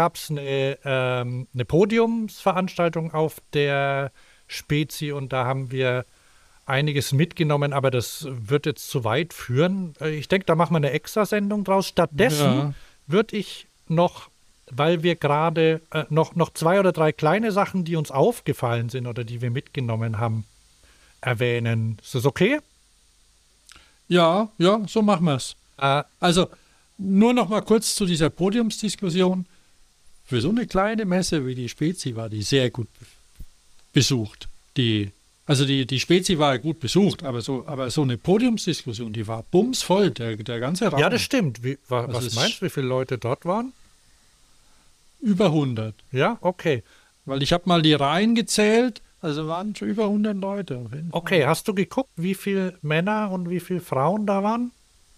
[SPEAKER 1] eine Podiumsveranstaltung auf der Spezi und da haben wir einiges mitgenommen, aber das wird jetzt zu weit führen. Ich denke, da machen wir eine Extrasendung draus. Stattdessen würde ich noch, weil wir gerade noch 2 oder 3 kleine Sachen, die uns aufgefallen sind oder die wir mitgenommen haben, erwähnen. Ist das okay?
[SPEAKER 2] Ja, so machen wir es. Also nur noch mal kurz zu dieser Podiumsdiskussion. Für so eine kleine Messe wie die Spezi war die sehr gut besucht. Die Spezi war gut besucht, aber so eine Podiumsdiskussion, die war bumsvoll, der ganze Raum.
[SPEAKER 1] Ja, das stimmt. Was
[SPEAKER 2] ist
[SPEAKER 1] meinst du, wie viele Leute dort waren?
[SPEAKER 2] Über 100.
[SPEAKER 1] Ja, okay.
[SPEAKER 2] Weil ich habe mal die Reihen gezählt, also waren schon über 100 Leute. Auf jeden Fall.
[SPEAKER 1] Okay, hast du geguckt, wie viele Männer und wie viele Frauen da waren?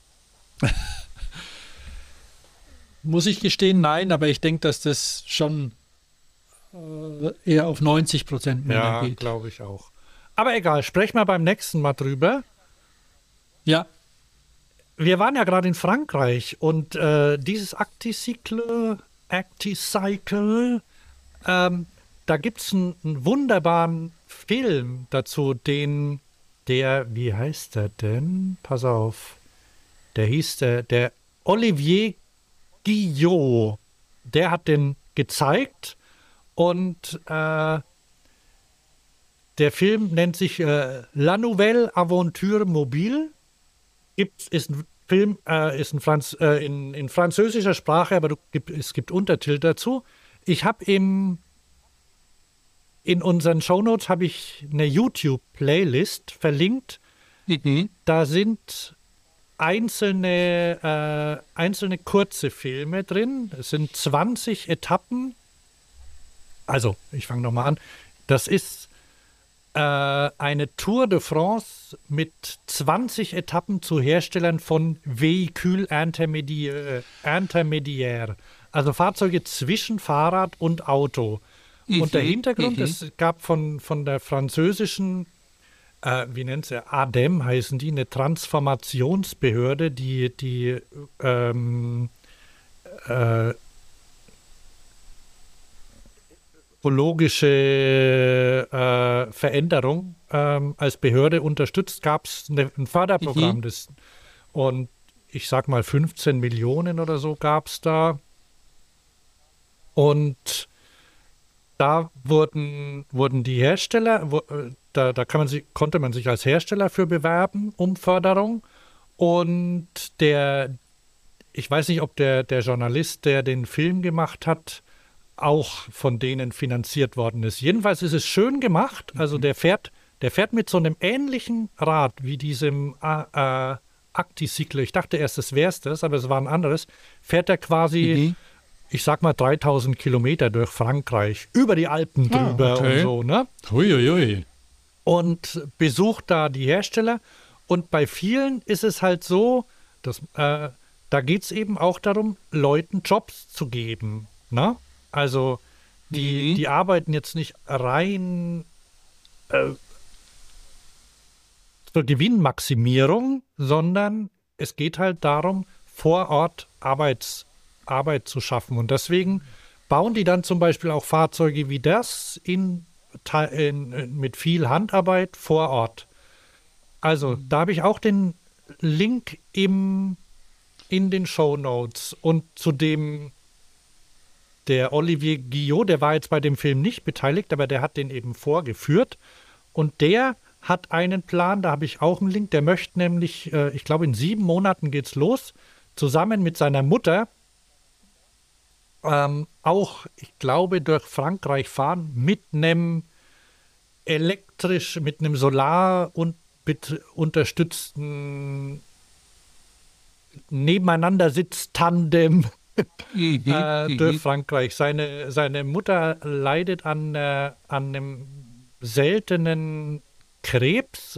[SPEAKER 2] Muss ich gestehen, nein, aber ich denke, dass das schon eher auf 90% Männer geht.
[SPEAKER 1] Ja, glaube ich auch. Aber egal, sprechen wir beim nächsten Mal drüber.
[SPEAKER 2] Ja.
[SPEAKER 1] Wir waren ja gerade in Frankreich und dieses Acticycle, da gibt es einen wunderbaren Film dazu, wie heißt der denn? Pass auf. Der Olivier Guillot, der hat den gezeigt und der Film nennt sich La Nouvelle Aventure Mobile. Ist ein Film, ist in französischer Sprache, aber es gibt Untertitel dazu. Ich habe in unseren Shownotes habe ich eine YouTube-Playlist verlinkt. Da sind einzelne kurze Filme drin. Es sind 20 Etappen. Also, ich fange nochmal an. Das ist eine Tour de France mit 20 Etappen zu Herstellern von Véhicules Intermédiaires, also Fahrzeuge zwischen Fahrrad und Auto. Und der Hintergrund, es gab von der französischen, wie nennt sie, ADEME heißen die, eine Transformationsbehörde, die ökologische Veränderung als Behörde unterstützt, gab es ein Förderprogramm. Und ich sag mal 15 Millionen oder so gab es da. Und da wurden die Hersteller, konnte man sich als Hersteller für bewerben um Förderung. Und ich weiß nicht, ob der Journalist, der den Film gemacht hat, auch von denen finanziert worden ist. Jedenfalls ist es schön gemacht. Also der fährt mit so einem ähnlichen Rad wie diesem Acticycle. Ich dachte erst, es wäre das, aber es war ein anderes. Fährt er quasi, ich sag mal 3000 Kilometer durch Frankreich, über die Alpen drüber und so, ne?
[SPEAKER 2] Huiuiui.
[SPEAKER 1] Und besucht da die Hersteller. Und bei vielen ist es halt so, dass da geht es eben auch darum, Leuten Jobs zu geben, ne? Also die arbeiten jetzt nicht rein zur Gewinnmaximierung, sondern es geht halt darum, vor Ort Arbeit zu schaffen. Und deswegen bauen die dann zum Beispiel auch Fahrzeuge wie das mit viel Handarbeit vor Ort. Also da habe ich auch den Link in den Shownotes und zu dem der Olivier Guillot, der war jetzt bei dem Film nicht beteiligt, aber der hat den eben vorgeführt. Und der hat einen Plan, da habe ich auch einen Link, der möchte nämlich, ich glaube in 7 Monaten geht's los, zusammen mit seiner Mutter auch, ich glaube, durch Frankreich fahren mit einem mit einem Solar- und unterstützten nebeneinander sitzt Tandem durch Frankreich. Seine Mutter leidet an einem seltenen Krebs,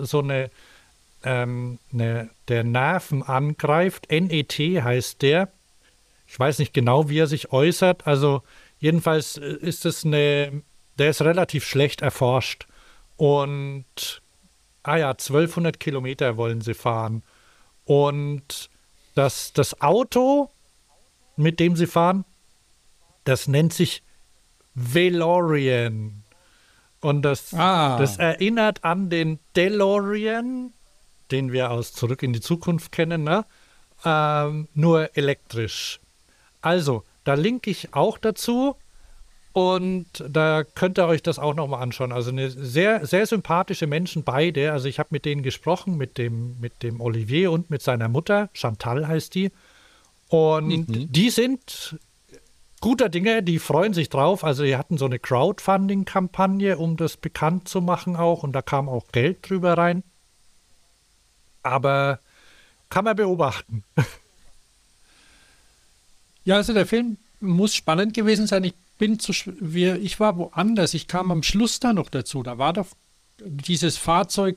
[SPEAKER 1] der Nerven angreift. NET heißt der. Ich weiß nicht genau, wie er sich äußert. Also jedenfalls der ist relativ schlecht erforscht. Und 1200 Kilometer wollen sie fahren. Und das Auto, mit dem sie fahren, das nennt sich Velorian. Und das erinnert an den DeLorean, den wir aus Zurück in die Zukunft kennen, ne? Nur elektrisch. Also, da linke ich auch dazu und da könnt ihr euch das auch nochmal anschauen. Also eine sehr, sehr sympathische Menschen beide. Also ich habe mit denen gesprochen, mit dem Olivier und mit seiner Mutter, Chantal heißt die. Und die sind guter Dinge, die freuen sich drauf. Also die hatten so eine Crowdfunding-Kampagne, um das bekannt zu machen auch. Und da kam auch Geld drüber rein. Aber kann man beobachten.
[SPEAKER 2] Ja, also der Film muss spannend gewesen sein. Ich war woanders. Ich kam am Schluss da noch dazu. Da war doch dieses Fahrzeug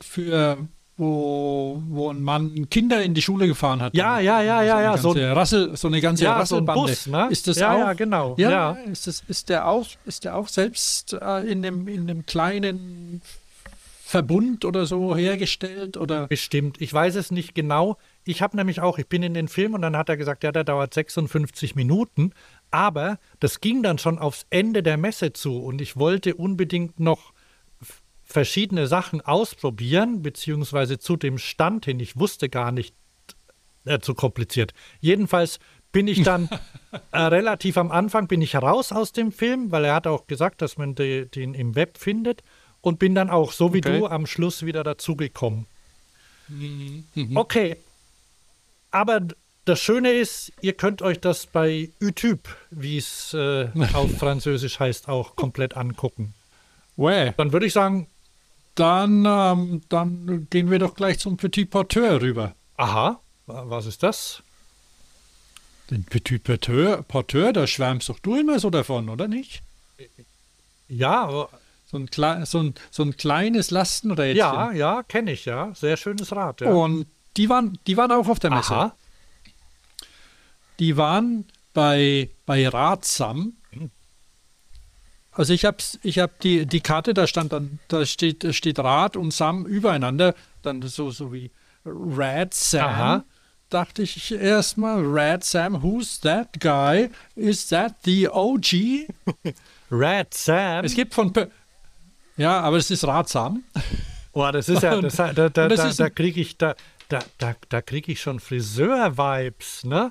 [SPEAKER 2] wo ein Mann Kinder in die Schule gefahren hat.
[SPEAKER 1] Ja.
[SPEAKER 2] So eine ganze Rasselbande.
[SPEAKER 1] So ein Bus, ne?
[SPEAKER 2] Ist das
[SPEAKER 1] ja,
[SPEAKER 2] auch?
[SPEAKER 1] Ja, genau.
[SPEAKER 2] Ja. Ist der auch selbst in einem kleinen Verbund oder so hergestellt? Oder?
[SPEAKER 1] Bestimmt. Ich weiß es nicht genau. Ich bin in den Film und dann hat er gesagt, ja, der dauert 56 Minuten. Aber das ging dann schon aufs Ende der Messe zu und ich wollte unbedingt noch verschiedene Sachen ausprobieren, beziehungsweise zu dem Stand hin. Ich wusste gar nicht, zu kompliziert. Jedenfalls bin ich dann relativ am Anfang, bin ich raus aus dem Film, weil er hat auch gesagt, dass man den im Web findet und bin dann auch, so wie du, am Schluss wieder dazugekommen. Okay, aber das Schöne ist, ihr könnt euch das bei YouTube, wie es auf Französisch heißt, auch komplett angucken.
[SPEAKER 2] Ouais.
[SPEAKER 1] Dann würde ich sagen,
[SPEAKER 2] dann gehen wir doch gleich zum Petit Porteur rüber.
[SPEAKER 1] Aha, was ist das?
[SPEAKER 2] Den Petit Porteur, da schwärmst doch du immer so davon, oder nicht?
[SPEAKER 1] Ja, aber
[SPEAKER 2] so ein kleines Lastenrädchen.
[SPEAKER 1] Ja, kenne ich, ja. Sehr schönes Rad, ja.
[SPEAKER 2] Und die waren auch auf der Messe.
[SPEAKER 1] Aha.
[SPEAKER 2] Die waren bei Radsam. Also ich hab die Karte, da steht Rad und Sam übereinander, dann so wie Rad Sam.
[SPEAKER 1] Aha.
[SPEAKER 2] Dachte ich erstmal, Rad Sam, who's that guy? Is that the OG?
[SPEAKER 1] Rad Sam?
[SPEAKER 2] Es gibt ja, aber es ist Radsam.
[SPEAKER 1] Oh, das ist ja, da kriege ich schon Friseur-Vibes, ne?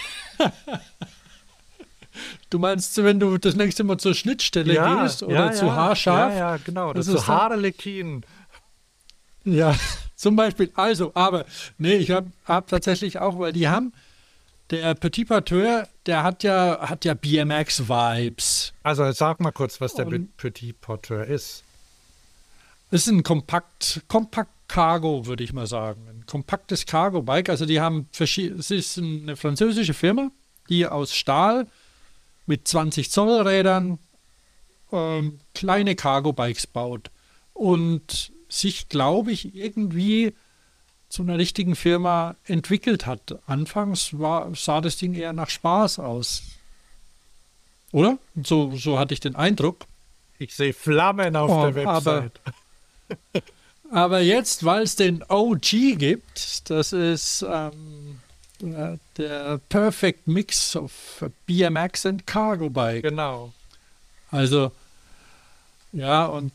[SPEAKER 2] Du meinst, wenn du das nächste Mal zur Schnittstelle gehst oder zu Haarscharf?
[SPEAKER 1] Ja, genau, das ist Haarlekin.
[SPEAKER 2] Ja, zum Beispiel. Ich hab tatsächlich auch, weil der Petit Porteur, der hat ja BMX-Vibes.
[SPEAKER 1] Also sag mal kurz, was der Petit Porteur ist.
[SPEAKER 2] Es ist ein Kompakt-Cargo, würde ich mal sagen. Ein kompaktes Cargo-Bike. Also es ist eine französische Firma, die aus Stahl mit 20 Zoll Rädern kleine Cargo-Bikes baut und sich, glaube ich, irgendwie zu einer richtigen Firma entwickelt hat. Anfangs sah das Ding eher nach Spaß aus. Oder? So hatte ich den Eindruck.
[SPEAKER 1] Ich sehe Flammen auf der Website.
[SPEAKER 2] Aber jetzt, weil es den OG gibt, das ist der Perfect Mix of BMX and Cargo Bike.
[SPEAKER 1] Genau.
[SPEAKER 2] Also, ja, und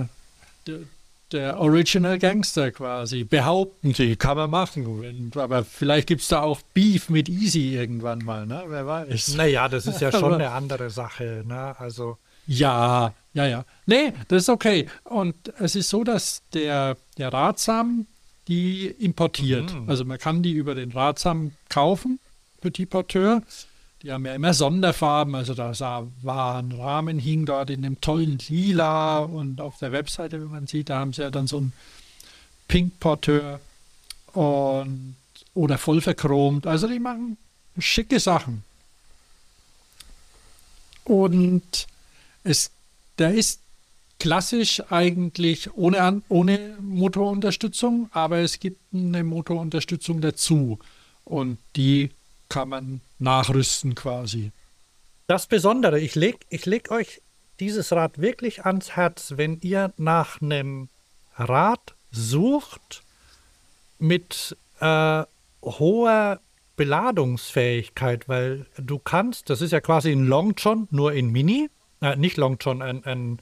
[SPEAKER 2] der Original Gangster quasi, behaupten sie, kann man machen. Aber vielleicht gibt es da auch Beef mit Easy irgendwann mal, ne? Wer weiß.
[SPEAKER 1] Naja, das ist ja schon eine andere Sache, ne? Also.
[SPEAKER 2] Ja. Nee, das ist okay. Und es ist so, dass der Radsam die importiert. Also man kann die über den Radsam kaufen, Petit Porteur. Die haben ja immer Sonderfarben, also war ein Rahmen, hing dort in einem tollen Lila und auf der Webseite, wie man sieht, da haben sie ja dann so einen Pink Porteur und oder voll verchromt. Also die machen schicke Sachen. Und der ist klassisch eigentlich ohne Motorunterstützung, aber es gibt eine Motorunterstützung dazu. Und die kann man nachrüsten quasi.
[SPEAKER 1] Das Besondere, ich leg euch dieses Rad wirklich ans Herz, wenn ihr nach einem Rad sucht mit hoher Beladungsfähigkeit, weil du kannst, das ist ja quasi ein Long John, nur in Mini, nicht Long John, ein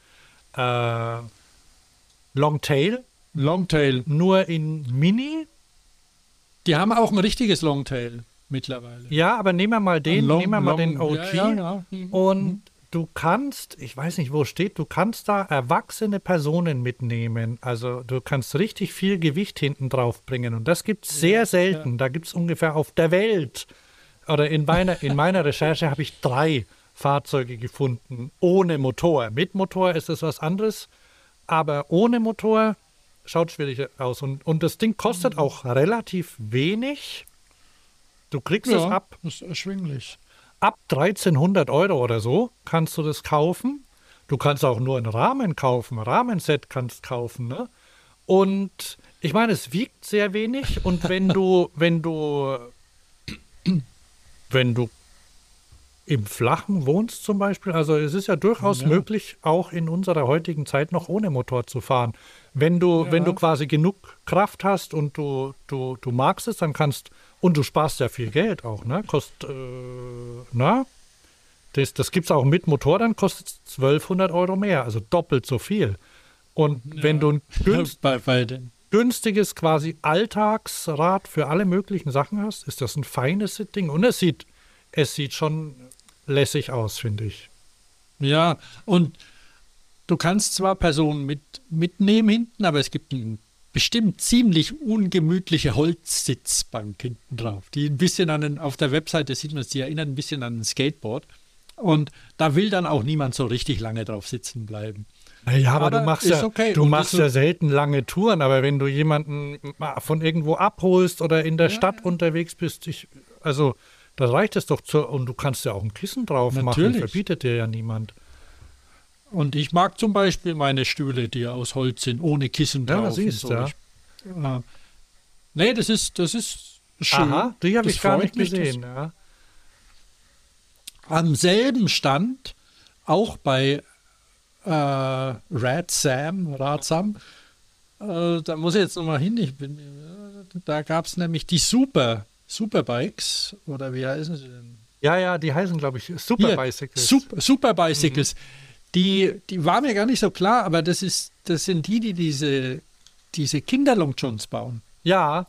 [SPEAKER 1] Longtail, nur in Mini.
[SPEAKER 2] Die haben auch ein richtiges Longtail mittlerweile.
[SPEAKER 1] Ja, aber nehmen wir mal den, nehmen wir mal den OG.
[SPEAKER 2] Ja.
[SPEAKER 1] Und du kannst, ich weiß nicht, wo steht, du kannst da erwachsene Personen mitnehmen. Also du kannst richtig viel Gewicht hinten drauf bringen. Und das gibt es sehr selten. Ja. Da gibt es ungefähr auf der Welt, oder in meiner Recherche habe ich 3 Fahrzeuge gefunden, ohne Motor. Mit Motor ist es was anderes, aber ohne Motor schaut schwierig aus. Und das Ding kostet auch relativ wenig. Du kriegst es ab.
[SPEAKER 2] Das ist erschwinglich.
[SPEAKER 1] Ab 1.300 € oder so kannst du das kaufen. Du kannst auch nur einen Rahmen kaufen, Rahmenset kannst kaufen, ne? Und ich meine, es wiegt sehr wenig. Und wenn du im Flachen wohnst zum Beispiel, also es ist ja durchaus möglich, auch in unserer heutigen Zeit noch ohne Motor zu fahren. Wenn du quasi genug Kraft hast und du magst es, dann kannst, und du sparst ja viel Geld auch, ne? Das gibt es auch mit Motor, dann kostet es 1.200 € mehr, also doppelt so viel. Und wenn du ein günstiges quasi Alltagsrad für alle möglichen Sachen hast, ist das ein feines Ding. Und es sieht schon lässig aus, finde ich.
[SPEAKER 2] Ja, und du kannst zwar Personen mitnehmen hinten, aber es gibt eine bestimmt ziemlich ungemütliche Holzsitzbank hinten drauf, die ein bisschen auf der Webseite sieht man es, die erinnert ein bisschen an ein Skateboard. Und da will dann auch niemand so richtig lange drauf sitzen bleiben.
[SPEAKER 1] Ja, aber du machst ja selten lange Touren, aber wenn du jemanden von irgendwo abholst oder in der Stadt unterwegs bist, da reicht es doch und du kannst ja auch ein Kissen drauf machen, verbietet dir ja niemand.
[SPEAKER 2] Und ich mag zum Beispiel meine Stühle, die aus Holz sind, ohne Kissen drauf.
[SPEAKER 1] Ja, siehst du.
[SPEAKER 2] Ja. Nee, das ist schön.
[SPEAKER 1] Aha, die habe ich gar nicht gesehen. Ja.
[SPEAKER 2] Am selben Stand, auch bei Radsam, da muss ich jetzt nochmal hin, da gab es nämlich die Superbikes, oder wie heißen sie denn?
[SPEAKER 1] Ja, die heißen, glaube ich, Superbicycles.
[SPEAKER 2] Superbicycles. Die war mir gar nicht so klar, aber das sind die diese Kinder-Long-Johns bauen.
[SPEAKER 1] Ja.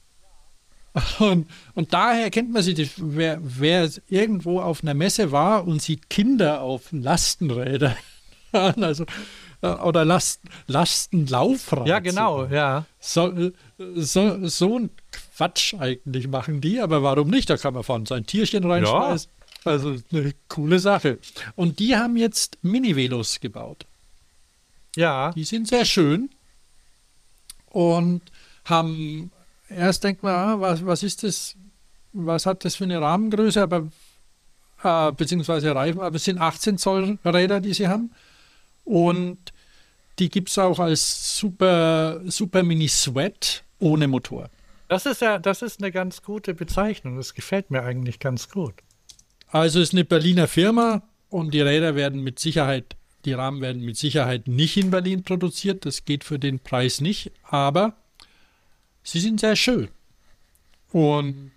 [SPEAKER 2] Und daher kennt man sie, wer irgendwo auf einer Messe war und sieht Kinder auf Lastenrädern, also oder Lastenlaufrad.
[SPEAKER 1] Ja, genau, ja.
[SPEAKER 2] So ein Quatsch eigentlich machen die, aber warum nicht? Da kann man vorne sein Tierchen reinschmeißen. Ja. Also eine coole Sache. Und die haben jetzt Mini-Velos gebaut.
[SPEAKER 1] Ja.
[SPEAKER 2] Die sind sehr schön und haben, erst denkt man, was ist das, was hat das für eine Rahmengröße, aber beziehungsweise Reifen, aber es sind 18 Zoll Räder, die sie haben. Und die gibt es auch als Super Mini Sweat ohne Motor.
[SPEAKER 1] Das ist eine ganz gute Bezeichnung. Das gefällt mir eigentlich ganz gut.
[SPEAKER 2] Also es ist eine Berliner Firma und die Rahmen werden mit Sicherheit nicht in Berlin produziert. Das geht für den Preis nicht, aber sie sind sehr schön. Und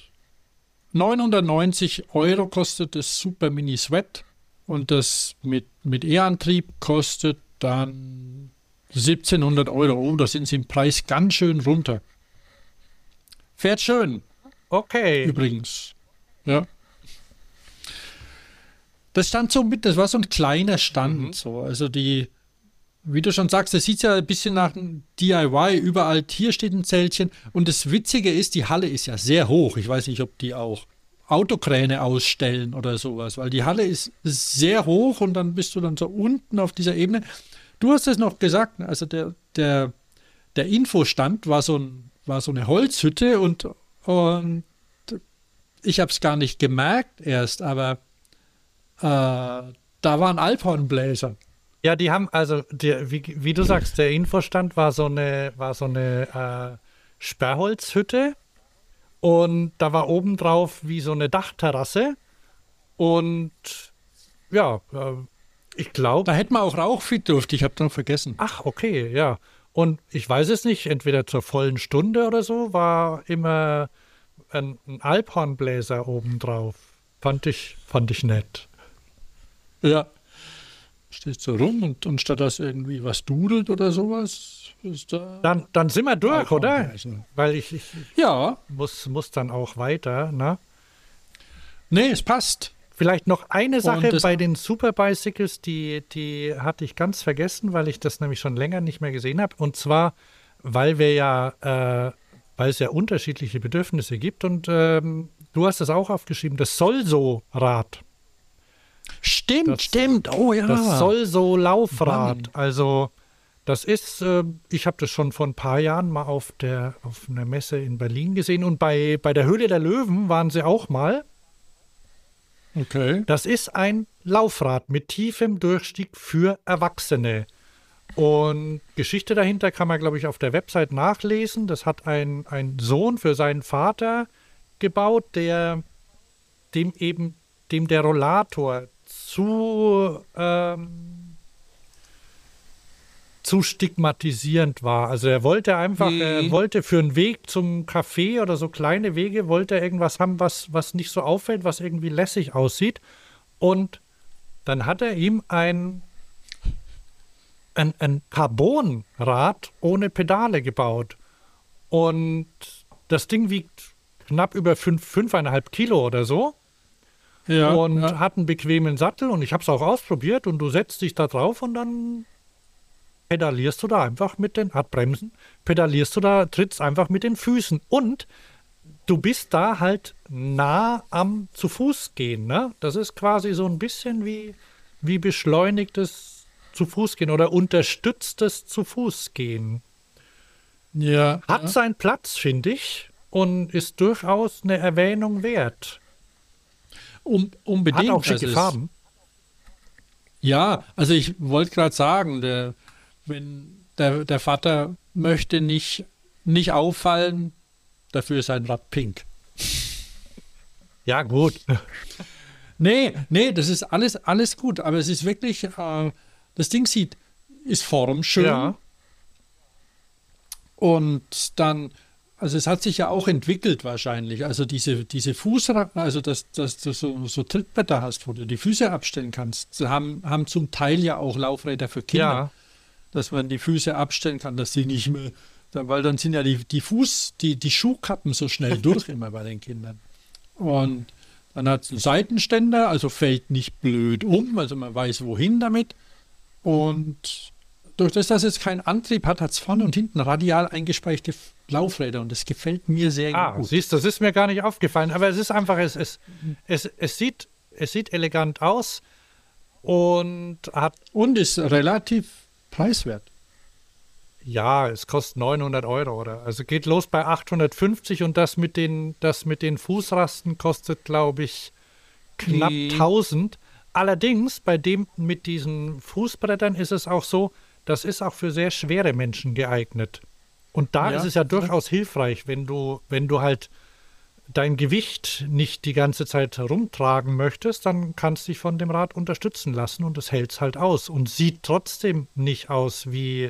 [SPEAKER 2] 990 € kostet das Super Mini Sweat und das mit E-Antrieb kostet dann 1.700 €. Oh, da sind sie im Preis ganz schön runter. Fährt schön.
[SPEAKER 1] Okay.
[SPEAKER 2] Übrigens. Ja. Das stand so mit, das war so ein kleiner Stand. So. Also wie du schon sagst, das sieht ja ein bisschen nach einem DIY. Überall hier steht ein Zeltchen. Und das Witzige ist, die Halle ist ja sehr hoch. Ich weiß nicht, ob die auch Autokräne ausstellen oder sowas, weil die Halle ist sehr hoch und dann bist du dann so unten auf dieser Ebene. Du hast es noch gesagt, also der Infostand war so eine Holzhütte und und ich habe es gar nicht gemerkt erst, aber da waren Alphornbläser.
[SPEAKER 1] Ja, die haben, also, wie du sagst, der Infostand war so eine Sperrholzhütte und da war obendrauf wie so eine Dachterrasse und ja, ich glaube.
[SPEAKER 2] Da hätten wir auch Rauchfit durfte, ich habe dann vergessen.
[SPEAKER 1] Ach, okay, ja. Und ich weiß es nicht, entweder zur vollen Stunde oder so war immer ein Alphornbläser obendrauf. Fand ich nett.
[SPEAKER 2] Ja. Steht so rum und statt dass irgendwie was dudelt oder sowas, ist da.
[SPEAKER 1] Dann sind wir durch, oder? Weil ich
[SPEAKER 2] ja.
[SPEAKER 1] muss dann auch weiter, ne?
[SPEAKER 2] Nee, es passt.
[SPEAKER 1] Vielleicht noch eine Sache bei den Superbicycles, die hatte ich ganz vergessen, weil ich das nämlich schon länger nicht mehr gesehen habe. Und zwar, weil es ja unterschiedliche Bedürfnisse gibt. Und du hast das auch aufgeschrieben, das Solso-Rad.
[SPEAKER 2] Stimmt. Oh ja.
[SPEAKER 1] Das Solso-Laufrad. Also das ist, ich habe das schon vor ein paar Jahren mal auf einer Messe in Berlin gesehen. Und bei der Höhle der Löwen waren sie auch mal.
[SPEAKER 2] Okay.
[SPEAKER 1] Das ist ein Laufrad mit tiefem Durchstieg für Erwachsene. Und Geschichte dahinter kann man, glaube ich, auf der Website nachlesen. Das hat ein Sohn für seinen Vater gebaut, dem der Rollator zu stigmatisierend war. Also er wollte für einen Weg zum Café oder so kleine Wege, wollte er irgendwas haben, was nicht so auffällt, was irgendwie lässig aussieht. Und dann hat er ihm ein Carbonrad ohne Pedale gebaut. Und das Ding wiegt knapp über 5,5 Kilo oder so.
[SPEAKER 2] Ja,
[SPEAKER 1] und hat einen bequemen Sattel. Und ich habe es auch ausprobiert. Und du setzt dich da drauf und dann pedalierst du da einfach hat Bremsen, trittst einfach mit den Füßen. Und du bist da halt nah am zu Fuß gehen, ne? Das ist quasi so ein bisschen wie beschleunigtes zu Fuß gehen oder unterstütztes zu Fuß gehen.
[SPEAKER 2] Ja.
[SPEAKER 1] Hat seinen Platz, finde ich, und ist durchaus eine Erwähnung wert.
[SPEAKER 2] Unbedingt.
[SPEAKER 1] Hat auch schicke Farben.
[SPEAKER 2] Ja, also ich wollte gerade sagen, wenn der Vater möchte nicht auffallen, dafür ist sein Rad pink.
[SPEAKER 1] Ja, gut.
[SPEAKER 2] Nee, das ist alles gut, aber es ist wirklich, das Ding ist formschön.
[SPEAKER 1] Ja.
[SPEAKER 2] Und dann, also es hat sich ja auch entwickelt wahrscheinlich, also diese Fußrad, also dass du so Trittbretter hast, wo du die Füße abstellen kannst, haben zum Teil ja auch Laufräder für Kinder.
[SPEAKER 1] Ja.
[SPEAKER 2] Dass man die Füße abstellen kann, dass sie nicht mehr, weil dann sind ja die Schuhkappen so schnell durch immer bei den Kindern. Und dann hat es einen Seitenständer, also fällt nicht blöd um, also man weiß wohin damit. Und durch das, dass es keinen Antrieb hat, hat es vorne und hinten radial eingespeichte Laufräder und das gefällt mir sehr gut.
[SPEAKER 1] Siehst du, das ist mir gar nicht aufgefallen, aber es ist einfach, es sieht elegant aus und
[SPEAKER 2] ist relativ preiswert.
[SPEAKER 1] Ja, es kostet 900 Euro, oder? Also geht los bei 850 und das mit den Fußrasten kostet, glaube ich, knapp 1000. Allerdings, bei dem mit diesen Fußbrettern ist es auch so, das ist auch für sehr schwere Menschen geeignet. Und da ist es ja durchaus hilfreich, wenn du halt dein Gewicht nicht die ganze Zeit rumtragen möchtest, dann kannst du dich von dem Rad unterstützen lassen und es hält halt aus und sieht trotzdem nicht aus wie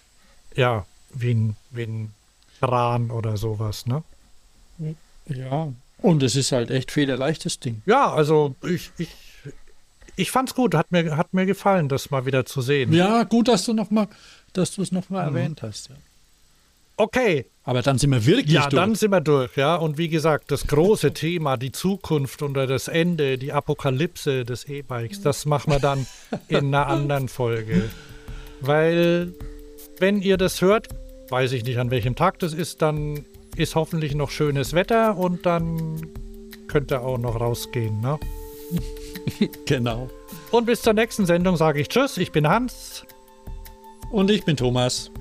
[SPEAKER 1] ein Kran oder sowas, ne?
[SPEAKER 2] Ja, und es ist halt echt federleichtes Ding.
[SPEAKER 1] Ja, also ich fand's gut, hat mir gefallen, das mal wieder zu sehen.
[SPEAKER 2] Ja, gut, dass du es nochmal erwähnt hast. Ja.
[SPEAKER 1] Okay.
[SPEAKER 2] Aber dann sind wir wirklich durch.
[SPEAKER 1] Ja, dann sind wir durch, ja. Und wie gesagt, das große Thema, die Zukunft oder das Ende, die Apokalypse des E-Bikes, das machen wir dann in einer anderen Folge. Weil, wenn ihr das hört, weiß ich nicht, an welchem Tag das ist, dann ist hoffentlich noch schönes Wetter und dann könnt ihr auch noch rausgehen, ne?
[SPEAKER 2] Genau.
[SPEAKER 1] Und bis zur nächsten Sendung sage ich Tschüss, ich bin Hans.
[SPEAKER 2] Und ich bin Thomas.